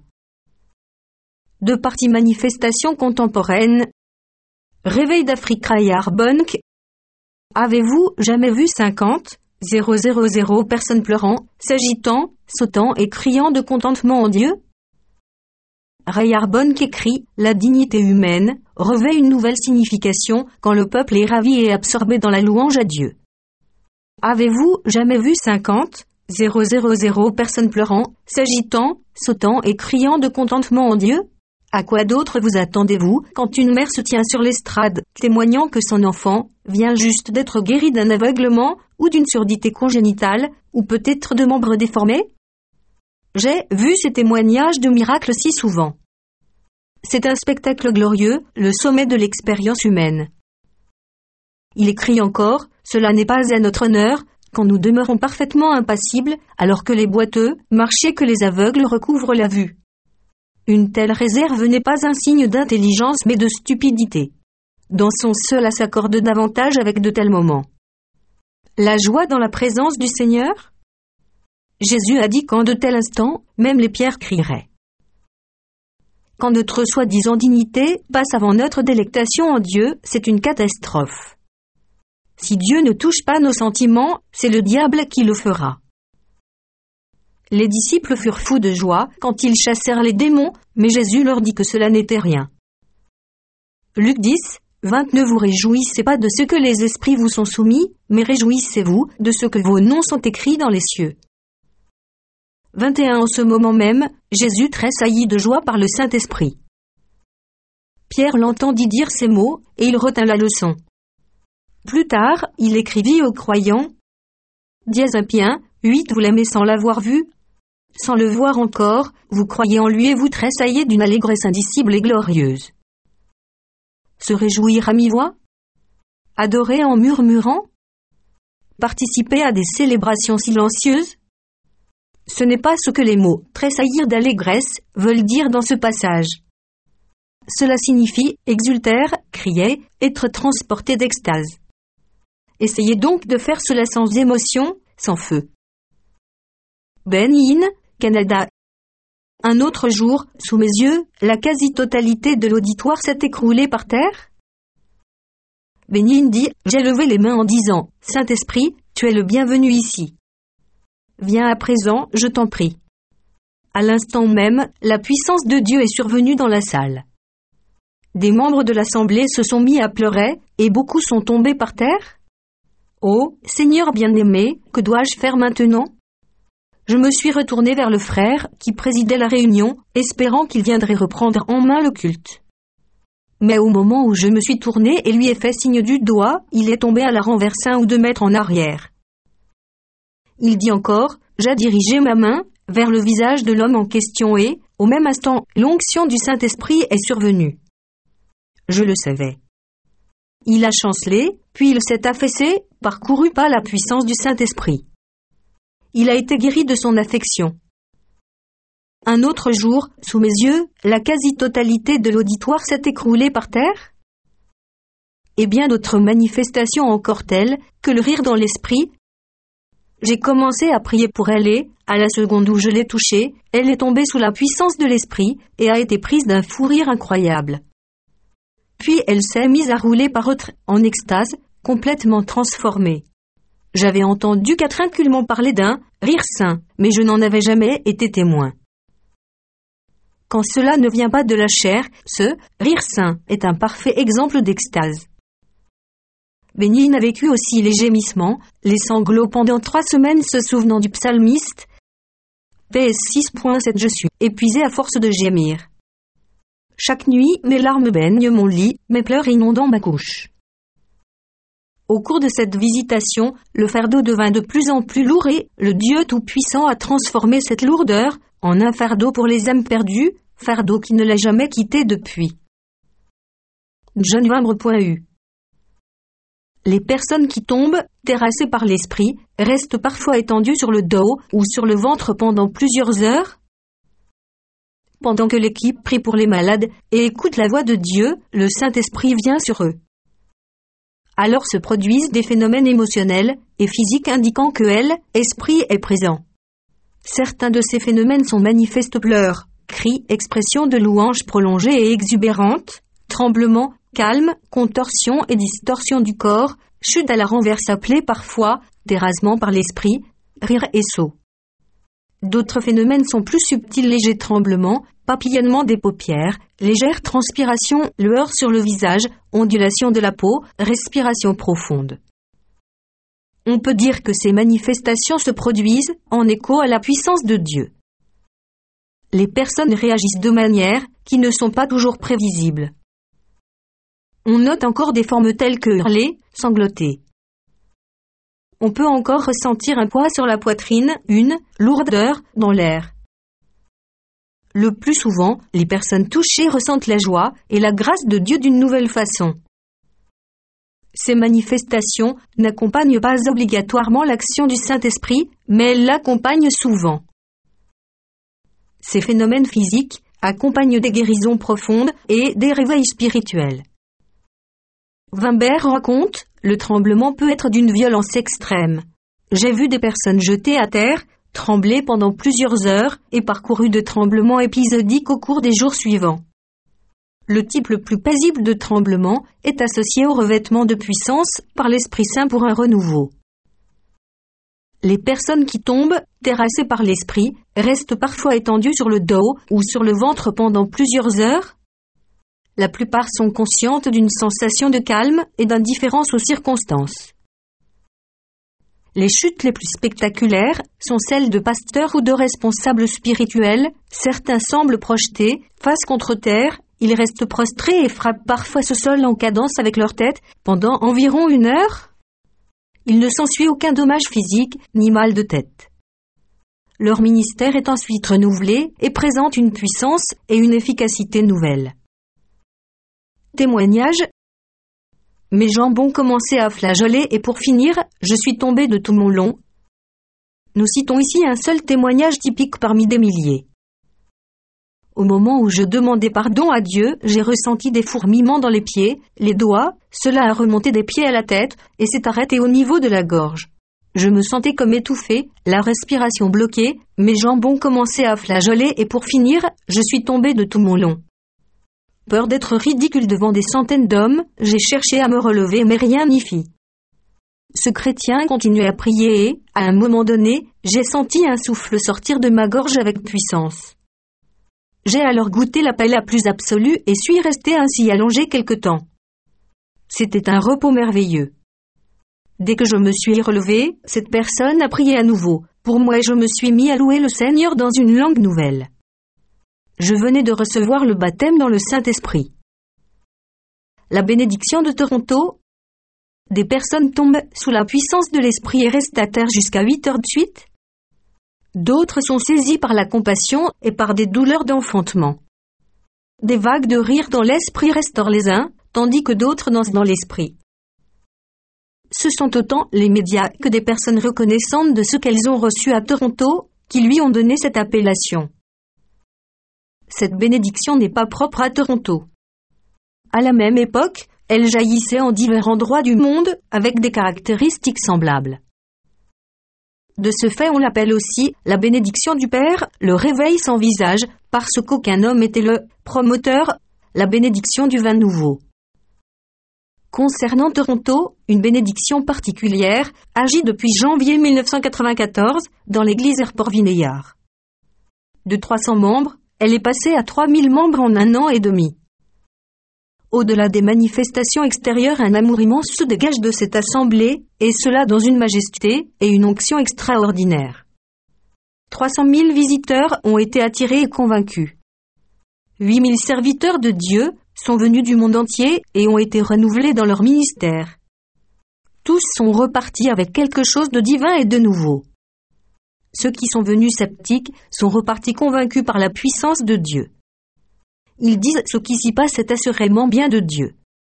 De parties manifestations contemporaines. Réveil d'Afrique Arbonne. Avez-vous jamais vu 50 000 personnes pleurant, s'agitant, sautant et criant de contentement en Dieu? Ray Arbonne écrit « La dignité humaine revêt une nouvelle signification quand le peuple est ravi et absorbé dans la louange à Dieu. » Avez-vous jamais vu 50 000 personnes pleurant, s'agitant, sautant et criant de contentement en Dieu? À quoi d'autre vous attendez-vous quand une mère se tient sur l'estrade, témoignant que son enfant vient juste d'être guéri d'un aveuglement ou d'une surdité congénitale, ou peut-être de membres déformés? J'ai vu ces témoignages de miracles si souvent. C'est un spectacle glorieux, le sommet de l'expérience humaine. Il écrit encore, « Cela n'est pas à notre honneur, quand nous demeurons parfaitement impassibles, alors que les boiteux, marchés que les aveugles recouvrent la vue. » Une telle réserve n'est pas un signe d'intelligence mais de stupidité. Dansons cela s'accorde davantage avec de tels moments. La joie dans la présence du Seigneur? Jésus a dit qu'en de tels instants, même les pierres crieraient. Quand notre soi-disant dignité passe avant notre délectation en Dieu, c'est une catastrophe. Si Dieu ne touche pas nos sentiments, c'est le diable qui le fera. Les disciples furent fous de joie quand ils chassèrent les démons, mais Jésus leur dit que cela n'était rien. Luc 10, 20. Ne vous réjouissez pas de ce que les esprits vous sont soumis, mais réjouissez-vous de ce que vos noms sont écrits dans les cieux. 21. En ce moment même, Jésus tressaillit de joie par le Saint-Esprit. Pierre l'entendit dire ces mots, et il retint la leçon. Plus tard, il écrivit aux croyants, Dièse 8. Vous l'aimez sans l'avoir vu, sans le voir encore, vous croyez en lui et vous tressaillez d'une allégresse indicible et glorieuse. Se réjouir à mi-voix? Adorer en murmurant? Participer à des célébrations silencieuses? Ce n'est pas ce que les mots « tressaillir d'allégresse » veulent dire dans ce passage. Cela signifie exulter, crier, être transporté d'extase. Essayez donc de faire cela sans émotion, sans feu. Benin, Canada. Un autre jour, sous mes yeux, la quasi-totalité de l'auditoire s'est écroulée par terre. Benin dit, j'ai levé les mains en disant, Saint-Esprit, tu es le bienvenu ici. Viens à présent, je t'en prie. À l'instant même, la puissance de Dieu est survenue dans la salle. Des membres de l'assemblée se sont mis à pleurer, et beaucoup sont tombés par terre. Oh, Seigneur bien-aimé, que dois-je faire maintenant? Je me suis retourné vers le frère qui présidait la réunion, espérant qu'il viendrait reprendre en main le culte. Mais au moment où je me suis tourné et lui ai fait signe du doigt, il est tombé à la renverse 1 ou 2 mètres en arrière. Il dit encore, j'ai dirigé ma main vers le visage de l'homme en question et, au même instant, l'onction du Saint-Esprit est survenue. Je le savais. Il a chancelé, puis il s'est affaissé, parcouru par la puissance du Saint-Esprit. Il a été guéri de son affection. Un autre jour, sous mes yeux, la quasi-totalité de l'auditoire s'est écroulée par terre. Et bien d'autres manifestations encore telles que le rire dans l'esprit. J'ai commencé à prier pour elle et, à la seconde où je l'ai touchée, elle est tombée sous la puissance de l'esprit et a été prise d'un fou rire incroyable. Puis elle s'est mise à rouler par autres, en extase, complètement transformée. J'avais entendu Catherine Cullman parler d'un « rire saint », mais je n'en avais jamais été témoin. Quand cela ne vient pas de la chair, ce « rire saint » est un parfait exemple d'extase. Bénigne a vécu aussi les gémissements, les sanglots pendant 3 semaines se souvenant du psalmiste. PS 6.7 Je suis épuisé à force de gémir. Chaque nuit, mes larmes baignent mon lit, mes pleurs inondant ma couche. Au cours de cette visitation, le fardeau devint de plus en plus lourd et le Dieu Tout-Puissant a transformé cette lourdeur en un fardeau pour les âmes perdues, fardeau qui ne l'a jamais quitté depuis. JohnWimbre.eu Les personnes qui tombent, terrassées par l'esprit, restent parfois étendues sur le dos ou sur le ventre pendant plusieurs heures. Pendant que l'équipe prie pour les malades et écoute la voix de Dieu, le Saint-Esprit vient sur eux. Alors se produisent des phénomènes émotionnels et physiques indiquant que l'esprit est présent. Certains de ces phénomènes sont manifestes pleurs, cris, expressions de louanges prolongées et exubérantes, tremblements, calme, contorsion et distorsion du corps, chute à la renverse appelée parfois terrassement par l'esprit, rire et saut. D'autres phénomènes sont plus subtils, légers tremblements, papillonnement des paupières, légère transpiration, lueur sur le visage, ondulation de la peau, respiration profonde. On peut dire que ces manifestations se produisent en écho à la puissance de Dieu. Les personnes réagissent de manières qui ne sont pas toujours prévisibles. On note encore des formes telles que hurler, sangloter. On peut encore ressentir un poids sur la poitrine, une lourdeur dans l'air. Le plus souvent, les personnes touchées ressentent la joie et la grâce de Dieu d'une nouvelle façon. Ces manifestations n'accompagnent pas obligatoirement l'action du Saint-Esprit, mais elles l'accompagnent souvent. Ces phénomènes physiques accompagnent des guérisons profondes et des réveils spirituels. Wimber raconte, le tremblement peut être d'une violence extrême. J'ai vu des personnes jetées à terre, trembler pendant plusieurs heures et parcouru de tremblements épisodiques au cours des jours suivants. Le type le plus paisible de tremblement est associé au revêtement de puissance par l'Esprit Saint pour un renouveau. Les personnes qui tombent, terrassées par l'Esprit, restent parfois étendues sur le dos ou sur le ventre pendant plusieurs heures. La plupart sont conscientes d'une sensation de calme et d'indifférence aux circonstances. Les chutes les plus spectaculaires sont celles de pasteurs ou de responsables spirituels. Certains semblent projetés, face contre terre, ils restent prostrés et frappent parfois ce sol en cadence avec leur tête pendant environ 1 heure. Il ne s'ensuit aucun dommage physique ni mal de tête. Leur ministère est ensuite renouvelé et présente une puissance et une efficacité nouvelles. Témoignage. Mes jambes ont commencé à flageoler et pour finir, je suis tombé de tout mon long. Nous citons ici un seul témoignage typique parmi des milliers. Au moment où je demandais pardon à Dieu, j'ai ressenti des fourmillements dans les pieds, les doigts, cela a remonté des pieds à la tête et s'est arrêté au niveau de la gorge. Je me sentais comme étouffé, la respiration bloquée, mes jambes ont commencé à flageoler et pour finir, je suis tombé de tout mon long. Peur d'être ridicule devant des centaines d'hommes, j'ai cherché à me relever mais rien n'y fit. Ce chrétien continuait à prier et, à un moment donné, j'ai senti un souffle sortir de ma gorge avec puissance. J'ai alors goûté la paix la plus absolue et suis resté ainsi allongé quelque temps. C'était un repos merveilleux. Dès que je me suis relevé, cette personne a prié à nouveau. Pour moi, je me suis mis à louer le Seigneur dans une langue nouvelle. Je venais de recevoir le baptême dans le Saint-Esprit. La bénédiction de Toronto. Des personnes tombent sous la puissance de l'Esprit et restent à terre jusqu'à 8 heures de suite. D'autres sont saisis par la compassion et par des douleurs d'enfantement. Des vagues de rire dans l'esprit restaurent les uns, tandis que d'autres dansent dans l'esprit. ce sont autant les médias que des personnes reconnaissantes de ce qu'elles ont reçu à Toronto, qui lui ont donné cette appellation. Cette bénédiction n'est pas propre à Toronto. À la même époque, elle jaillissait en divers endroits du monde, avec des caractéristiques semblables. De ce fait, on l'appelle aussi la bénédiction du Père, le réveil sans visage, parce qu'aucun homme était le promoteur, la bénédiction du vin nouveau. Concernant Toronto, une bénédiction particulière agit depuis janvier 1994 dans l'église Airport-Vineyard. De 300 membres, elle est passée à 3000 membres en 1 an et demi. Au-delà des manifestations extérieures, un amour immense se dégage de cette assemblée, et cela dans une majesté et une onction extraordinaires. 300 000 visiteurs ont été attirés et convaincus. 8 000 serviteurs de Dieu sont venus du monde entier et ont été renouvelés dans leur ministère. Tous sont repartis avec quelque chose de divin et de nouveau. Ceux qui sont venus sceptiques sont repartis convaincus par la puissance de Dieu. Ils disent ce qui s'y passe est assurément bien de Dieu.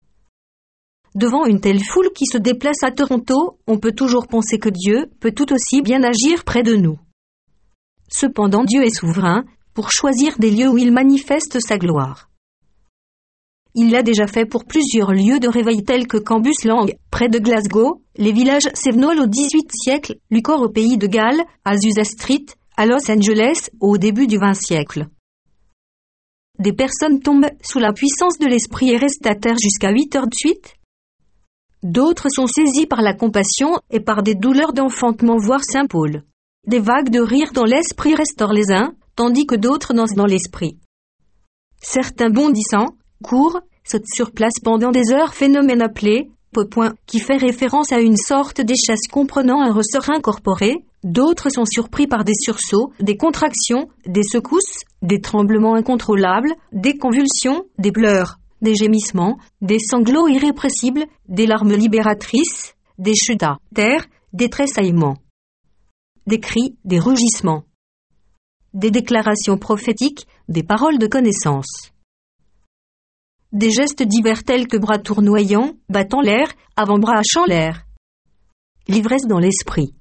Devant une telle foule qui se déplace à Toronto, on peut toujours penser que Dieu peut tout aussi bien agir près de nous. Cependant, Dieu est souverain pour choisir des lieux où il manifeste sa gloire. Il l'a déjà fait pour plusieurs lieux de réveil tels que Cambuslang, près de Glasgow, les villages Sevenol au XVIIIe siècle, Lucor au pays de Galles, Azusa Street, à Los Angeles, au début du XXe siècle. Des personnes tombent sous la puissance de l'esprit et restent à terre jusqu'à 8 heures de suite. D'autres sont saisis par la compassion et par des douleurs d'enfantement voire Saint-Paul. Des vagues de rire dans l'esprit restaurent les uns, tandis que d'autres dansent dans l'esprit. Certains bondissant, courent, sautent sur place pendant des heures, phénomène appelé point, qui fait référence à une sorte d'échasse comprenant un ressort incorporé. D'autres sont surpris par des sursauts, des contractions, des secousses, des tremblements incontrôlables, des convulsions, des pleurs, des gémissements, des sanglots irrépressibles, des larmes libératrices, des chutes à terre, des tressaillements, des cris, des rugissements, des déclarations prophétiques, des paroles de connaissance. Des gestes divers tels que bras tournoyants, battant l'air, avant-bras hachant l'air. L'ivresse dans l'esprit.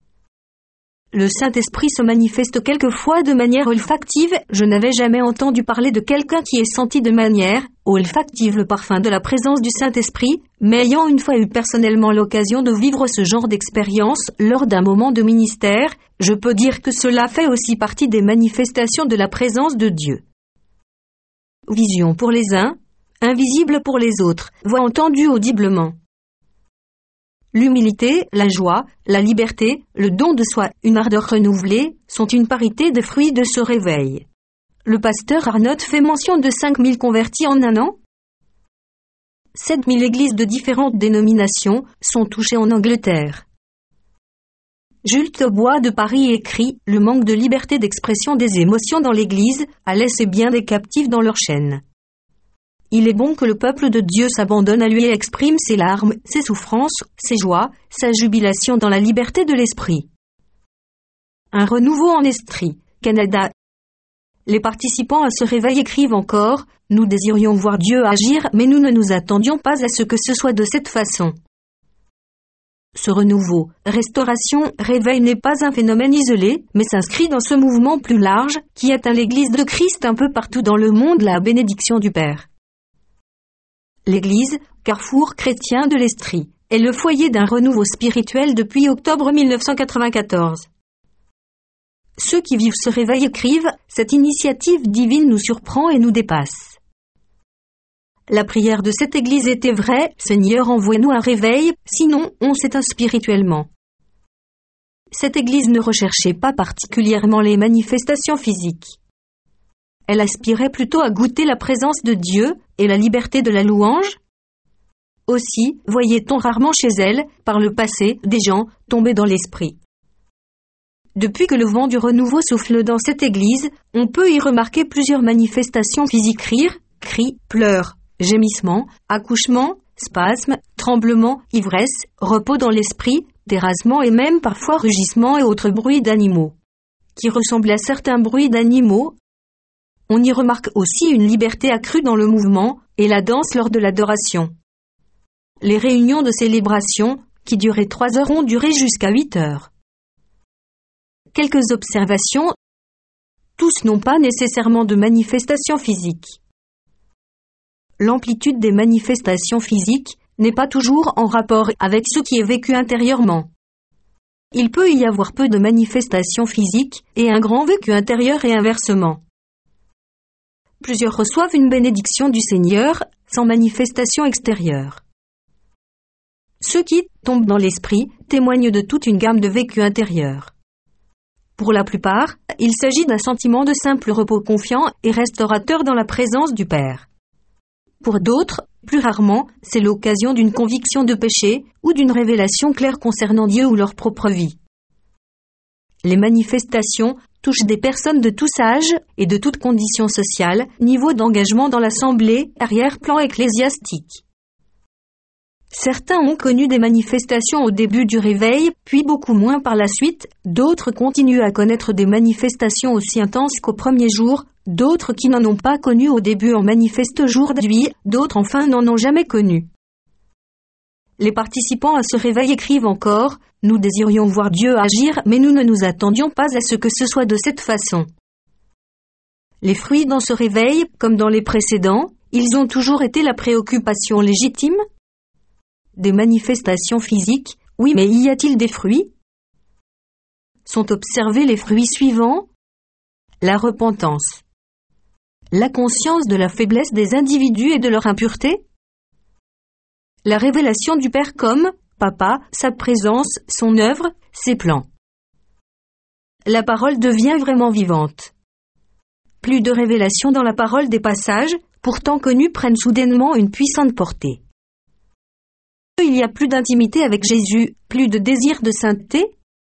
Le Saint-Esprit se manifeste quelquefois de manière olfactive. Je n'avais jamais entendu parler de quelqu'un qui ait senti de manière olfactive le parfum de la présence du Saint-Esprit, mais ayant une fois eu personnellement l'occasion de vivre ce genre d'expérience lors d'un moment de ministère, je peux dire que cela fait aussi partie des manifestations de la présence de Dieu. Vision pour les uns, invisible pour les autres, voix entendue audiblement. L'humilité, la joie, la liberté, le don de soi, une ardeur renouvelée, sont une parité de fruits de ce réveil. Le pasteur Arnott fait mention de 5000 convertis en 1 an. 7000 églises de différentes dénominations sont touchées en Angleterre. Jules Taubois de Paris écrit « Le manque de liberté d'expression des émotions dans l'Église a laissé bien des captifs dans leurs chaînes. Il est bon que le peuple de Dieu s'abandonne à lui et exprime ses larmes, ses souffrances, ses joies, sa jubilation dans la liberté de l'esprit. » Un renouveau en Estrie, Canada. Les participants à ce réveil écrivent encore « Nous désirions voir Dieu agir, mais nous ne nous attendions pas à ce que ce soit de cette façon. » Ce renouveau, restauration, réveil n'est pas un phénomène isolé, mais s'inscrit dans ce mouvement plus large qui atteint l'Église de Christ un peu partout dans le monde, la bénédiction du Père. L'Église, carrefour chrétien de l'Estrie, est le foyer d'un renouveau spirituel depuis octobre 1994. Ceux qui vivent ce réveil écrivent « Cette initiative divine nous surprend et nous dépasse. » La prière de cette Église était vraie « Seigneur, envoie-nous un réveil, sinon on s'éteint spirituellement. » Cette Église ne recherchait pas particulièrement les manifestations physiques. Elle aspirait plutôt à goûter la présence de Dieu et la liberté de la louange. Aussi, voyait-on rarement chez elle, par le passé, des gens tombés dans l'esprit. Depuis que le vent du renouveau souffle dans cette Église, on peut y remarquer plusieurs manifestations physiques: rire, cris, pleurs, gémissements, accouchements, spasmes, tremblements, ivresse, repos dans l'esprit, terrassement et même parfois rugissements et autres bruits d'animaux, qui ressemblent à certains bruits d'animaux. On y remarque aussi une liberté accrue dans le mouvement et la danse lors de l'adoration. Les réunions de célébration, qui duraient 3 heures ont duré jusqu'à 8 heures. Quelques observations. Tous n'ont pas nécessairement de manifestations physiques. L'amplitude des manifestations physiques n'est pas toujours en rapport avec ce qui est vécu intérieurement. Il peut y avoir peu de manifestations physiques et un grand vécu intérieur et inversement. Plusieurs reçoivent une bénédiction du Seigneur sans manifestation extérieure. Ceux qui tombent dans l'esprit témoignent de toute une gamme de vécus intérieurs. Pour la plupart, il s'agit d'un sentiment de simple repos confiant et restaurateur dans la présence du Père. Pour d'autres, plus rarement, c'est l'occasion d'une conviction de péché ou d'une révélation claire concernant Dieu ou leur propre vie. Les manifestations touchent des personnes de tous âges et de toutes conditions sociales, niveau d'engagement dans l'assemblée, arrière-plan ecclésiastique. Certains ont connu des manifestations au début du réveil, puis beaucoup moins par la suite, d'autres continuent à connaître des manifestations aussi intenses qu'au premier jour, d'autres qui n'en ont pas connu au début en manifestent aujourd'hui, d'autres enfin n'en ont jamais connu. Les participants à ce réveil écrivent encore « Nous désirions voir Dieu agir, mais nous ne nous attendions pas à ce que ce soit de cette façon. » Les fruits dans ce réveil, comme dans les précédents, ils ont toujours été la préoccupation légitime. Des manifestations physiques, oui, mais y a-t-il des fruits? Sont observés les fruits suivants? La repentance. La conscience de la faiblesse des individus et de leur impureté? La révélation du Père comme Papa, sa présence, son œuvre, ses plans. La parole devient vraiment vivante. Plus de révélations dans la parole, des passages, pourtant connus, prennent soudainement une puissante portée. Il y a plus d'intimité avec Jésus, plus de désir de sainteté.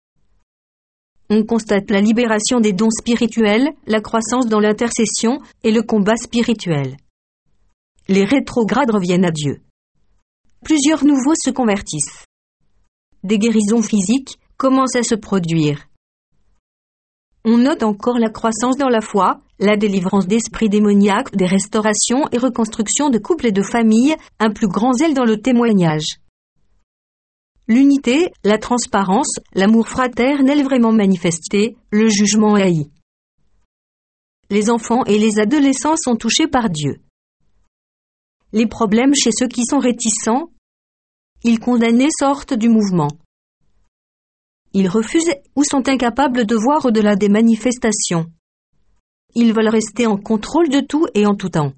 On constate la libération des dons spirituels, la croissance dans l'intercession et le combat spirituel. Les rétrogrades reviennent à Dieu. Plusieurs nouveaux se convertissent. Des guérisons physiques commencent à se produire. On note encore la croissance dans la foi, la délivrance d'esprits démoniaques, des restaurations et reconstructions de couples et de familles, un plus grand zèle dans le témoignage. L'unité, la transparence, l'amour fraternel vraiment manifesté, le jugement haï. Les enfants et les adolescents sont touchés par Dieu. Les problèmes chez ceux qui sont réticents, ils condamnés sortent du mouvement. Ils refusent ou sont incapables de voir au-delà des manifestations. Ils veulent rester en contrôle de tout et en tout temps.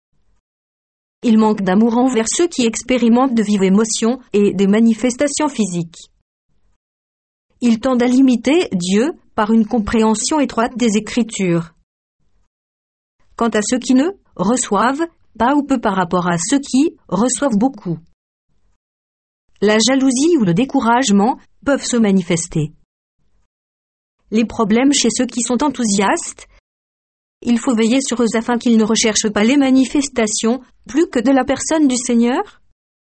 Ils manquent d'amour envers ceux qui expérimentent de vives émotions et des manifestations physiques. Ils tendent à limiter Dieu par une compréhension étroite des Écritures. Quant à ceux qui ne reçoivent pas ou peu par rapport à ceux qui reçoivent beaucoup. La jalousie ou le découragement peuvent se manifester. Les problèmes chez ceux qui sont enthousiastes, il faut veiller sur eux afin qu'ils ne recherchent pas les manifestations plus que de la personne du Seigneur.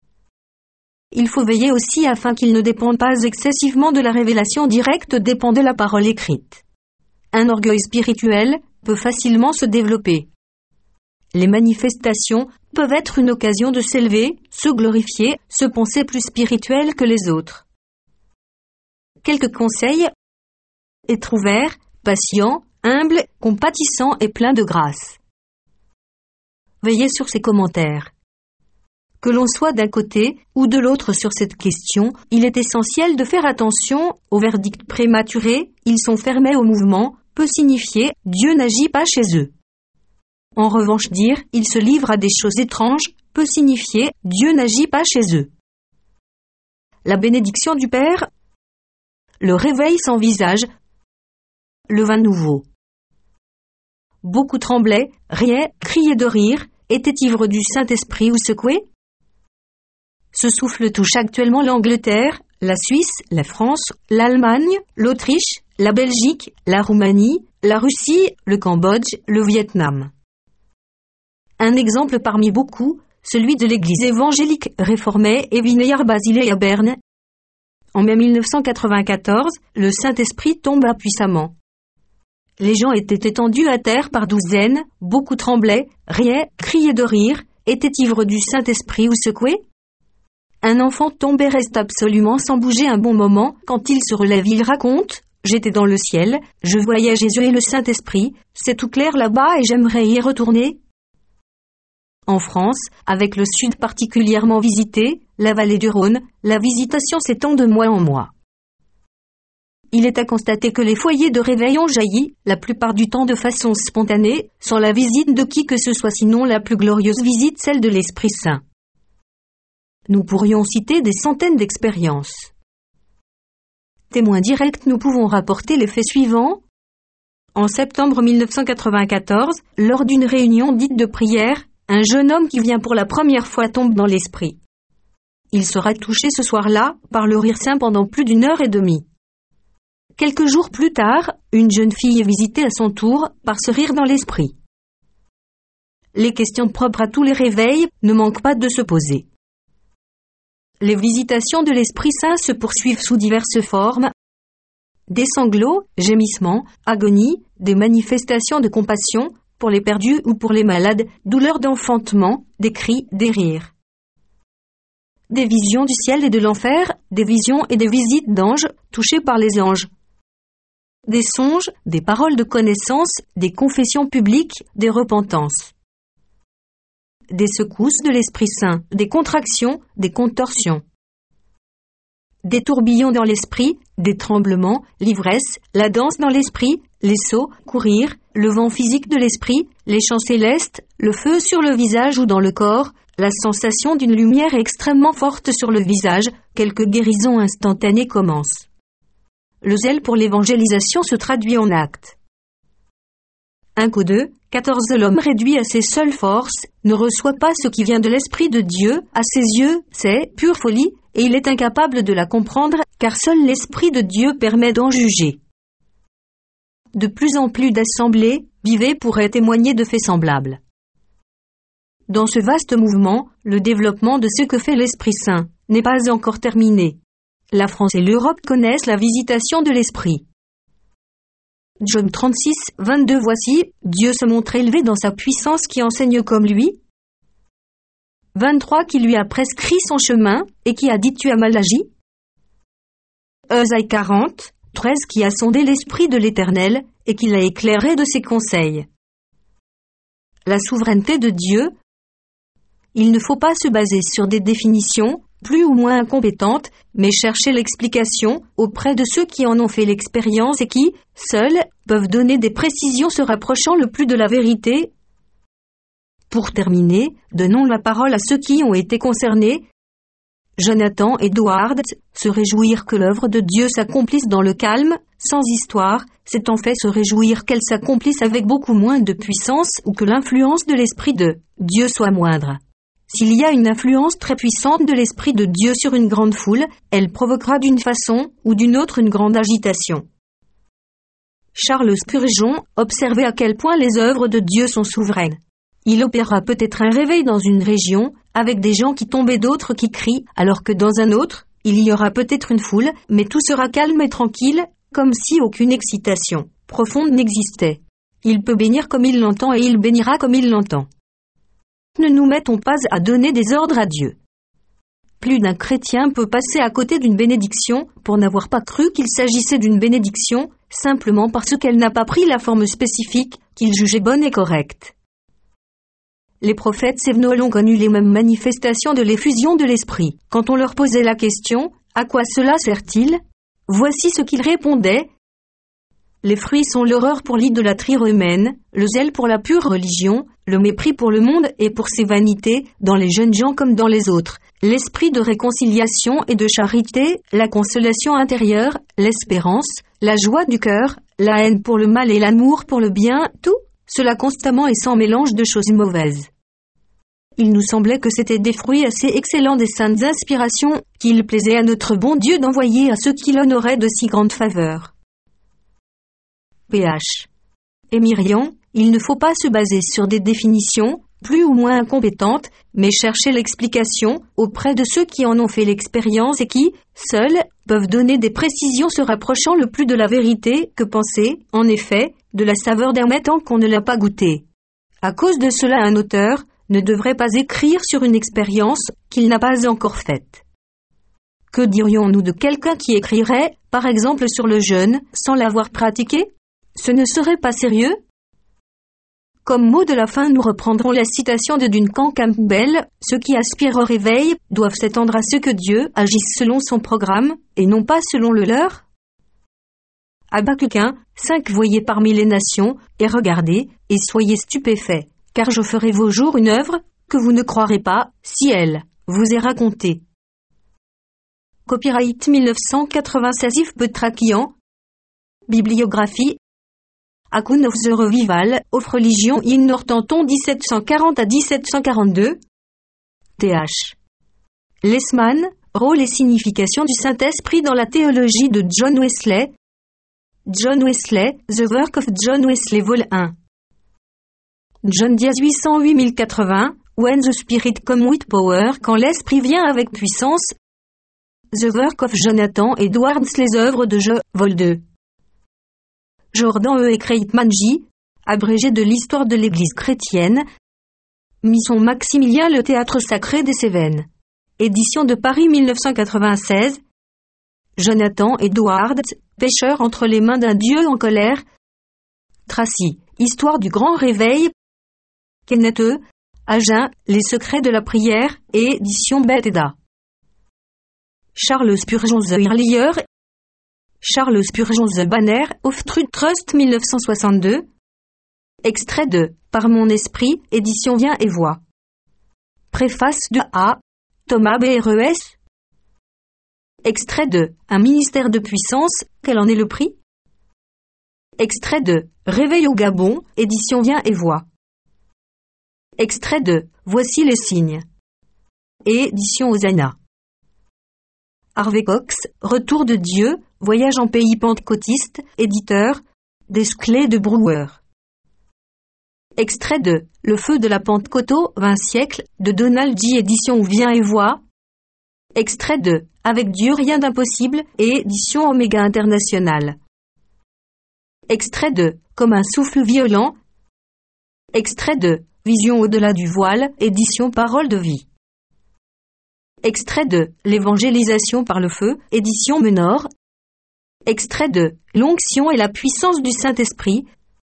Il faut veiller aussi afin qu'ils ne dépendent pas excessivement de la révélation directe dépend de la parole écrite. Un orgueil spirituel peut facilement se développer. Les manifestations peuvent être une occasion de s'élever, se glorifier, se penser plus spirituel que les autres. Quelques conseils. Être ouvert, patient, humble, compatissant et plein de grâce. Veillez sur ces commentaires. Que l'on soit d'un côté ou de l'autre sur cette question, il est essentiel de faire attention aux verdicts prématurés, ils sont fermés au mouvement, peut signifier « Dieu n'agit pas chez eux ». En revanche dire « ils se livrent à des choses étranges » peut signifier « Dieu n'agit pas chez eux ». La bénédiction du Père, le réveil sans visage, le vin nouveau. Beaucoup tremblaient, riaient, criaient de rire, étaient ivres du Saint-Esprit ou secoués. Ce souffle touche actuellement l'Angleterre, la Suisse, la France, l'Allemagne, l'Autriche, la Belgique, la Roumanie, la Russie, le Cambodge, le Vietnam. Un exemple parmi beaucoup, celui de l'Église évangélique réformée Evineyer Basilée à Berne. En mai 1994, le Saint-Esprit tomba puissamment. Les gens étaient étendus à terre par douzaines, beaucoup tremblaient, riaient, criaient de rire, étaient ivres du Saint-Esprit ou secoués. Un enfant tombe et reste absolument sans bouger un bon moment. Quand il se relève, il raconte « J'étais dans le ciel, je voyais Jésus et le Saint-Esprit, c'est tout clair là-bas et j'aimerais y retourner. » En France, avec le sud particulièrement visité, la vallée du Rhône, la visitation s'étend de mois en mois. Il est à constater que les foyers de réveil ont jailli, la plupart du temps de façon spontanée, sans la visite de qui que ce soit, sinon la plus glorieuse visite, celle de l'Esprit Saint. Nous pourrions citer des centaines d'expériences. Témoins directs, nous pouvons rapporter les faits suivants. En septembre 1994, lors d'une réunion dite de prière, un jeune homme qui vient pour la première fois tombe dans l'esprit. Il sera touché ce soir-là par le rire saint pendant plus d'une heure et demie. Quelques jours plus tard, une jeune fille est visitée à son tour par ce rire dans l'esprit. Les questions propres à tous les réveils ne manquent pas de se poser. Les visitations de l'Esprit Saint se poursuivent sous diverses formes. Des sanglots, gémissements, agonies, des manifestations de compassion, pour les perdus ou pour les malades, douleurs d'enfantement, des cris, des rires. Des visions du ciel et de l'enfer, des visions et des visites d'anges, touchés par les anges. Des songes, des paroles de connaissance, des confessions publiques, des repentances. Des secousses de l'Esprit Saint, des contractions, des contorsions. Des tourbillons dans l'esprit, des tremblements, l'ivresse, la danse dans l'esprit, les sauts, courir, le vent physique de l'esprit, les chants célestes, le feu sur le visage ou dans le corps, la sensation d'une lumière extrêmement forte sur le visage, quelques guérisons instantanées commencent. Le zèle pour l'évangélisation se traduit en actes. 1 coup 2, 14 L'homme réduit à ses seules forces, ne reçoit pas ce qui vient de l'Esprit de Dieu, à ses yeux, c'est pure folie, et il est incapable de la comprendre, car seul l'Esprit de Dieu permet d'en juger. De plus en plus d'assemblées, vivez pourraient témoigner de faits semblables. Dans ce vaste mouvement, le développement de ce que fait l'Esprit Saint n'est pas encore terminé. La France et l'Europe connaissent la visitation de l'Esprit. Job 36, 22 Voici, Dieu se montre élevé dans sa puissance qui enseigne comme lui. 23 Qui lui a prescrit son chemin, et qui a dit tu as mal agi. Esaïe 40, 13 Qui a sondé l'esprit de l'Éternel, et qui l'a éclairé de ses conseils. La souveraineté de Dieu. Il ne faut pas se baser sur des définitions, plus ou moins incompétentes, mais chercher l'explication auprès de ceux qui en ont fait l'expérience et qui, seuls, peuvent donner des précisions se rapprochant le plus de la vérité. Pour terminer, donnons la parole à ceux qui ont été concernés. Jonathan Edwards, se réjouir que l'œuvre de Dieu s'accomplisse dans le calme, sans histoire, c'est en fait se réjouir qu'elle s'accomplisse avec beaucoup moins de puissance ou que l'influence de l'Esprit de Dieu soit moindre. S'il y a une influence très puissante de l'Esprit de Dieu sur une grande foule, elle provoquera d'une façon ou d'une autre une grande agitation. Charles Spurgeon observait à quel point les œuvres de Dieu sont souveraines. Il opérera peut-être un réveil dans une région, avec des gens qui tombent et d'autres qui crient, alors que dans un autre, il y aura peut-être une foule, mais tout sera calme et tranquille, comme si aucune excitation profonde n'existait. Il peut bénir comme il l'entend et il bénira comme il l'entend. Ne nous mettons pas à donner des ordres à Dieu. Plus d'un chrétien peut passer à côté d'une bénédiction pour n'avoir pas cru qu'il s'agissait d'une bénédiction, simplement parce qu'elle n'a pas pris la forme spécifique qu'il jugeait bonne et correcte. Les prophètes sévenols ont connu les mêmes manifestations de l'effusion de l'Esprit. Quand on leur posait la question « À quoi cela sert-il ?», voici ce qu'ils répondaient. Les fruits sont l'horreur pour l'idolâtrie humaine, le zèle pour la pure religion, le mépris pour le monde et pour ses vanités, dans les jeunes gens comme dans les autres, l'esprit de réconciliation et de charité, la consolation intérieure, l'espérance, la joie du cœur, la haine pour le mal et l'amour pour le bien, tout, cela constamment et sans mélange de choses mauvaises. Il nous semblait que c'étaient des fruits assez excellents des saintes inspirations qu'il plaisait à notre bon Dieu d'envoyer à ceux qui l'honoraient de si grandes faveurs. Ph. Émirian, il ne faut pas se baser sur des définitions, plus ou moins incompétentes, mais chercher l'explication auprès de ceux qui en ont fait l'expérience et qui, seuls, peuvent donner des précisions se rapprochant le plus de la vérité que penser, en effet, de la saveur d'un mets tant qu'on ne l'a pas goûté. À cause de cela, un auteur ne devrait pas écrire sur une expérience qu'il n'a pas encore faite. Que dirions-nous de quelqu'un qui écrirait, par exemple sur le jeûne, sans l'avoir pratiqué? Ce ne serait pas sérieux? Comme mot de la fin, nous reprendrons la citation de Duncan Campbell. Ceux qui aspirent au réveil doivent s'attendre à ce que Dieu agisse selon son programme, et non pas selon le leur. Habakkuk 1, 5 Voyez parmi les nations, et regardez, et soyez stupéfaits, car je ferai vos jours une œuvre, que vous ne croirez pas, si elle vous est racontée. Copyright 1996 Yves Petraquian. Bibliographie Account of the Revival of Religion in Northampton 1740 à 1742. Th. Lessman, Rôle et signification du Saint-Esprit dans la théologie de John Wesley. John Wesley, The Work of John Wesley Vol 1. John Diaz 808-1080, When the Spirit come with power, quand l'Esprit vient avec puissance. The Work of Jonathan Edwards, les œuvres de Vol 2. Jordan E. Kreitman J., abrégé de l'histoire de l'Église chrétienne. Mission Maximilien le Théâtre Sacré des Cévennes. Édition de Paris 1996. Jonathan Edwards, pécheur entre les mains d'un Dieu en colère. Tracy, Histoire du Grand Réveil. Kenneth E. Agen, Les secrets de la prière, et édition Bethesda. Charles Spurgeon The Earlier. Charles Spurgeon The Banner of Truth Trust 1962. Extrait de Par mon esprit, édition Viens et Vois. Préface de A. Thomas Bres. Extrait de Un ministère de puissance, quel en est le prix? Extrait de Réveil au Gabon, édition Viens et Vois. Extrait de Voici les signes. Et édition Hosanna. Harvey Cox, Retour de Dieu, Voyage en pays pentecôtiste, éditeur, des clés de Brewer. Extrait de Le feu de la Pentecôte au 20 siècle, de Donald J. édition Viens et Vois. Extrait de Avec Dieu rien d'impossible, et édition Omega International. Extrait de Comme un souffle violent. Extrait de Vision au-delà du voile, édition Parole de vie. Extrait de L'évangélisation par le feu, édition Menor. Extrait de L'onction et la puissance du Saint-Esprit.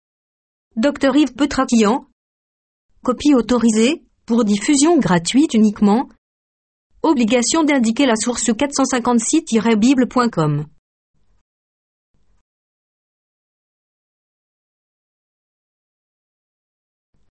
Dr Yves Petraquian. Copie autorisée, pour diffusion gratuite uniquement. Obligation d'indiquer la source 456-bible.com.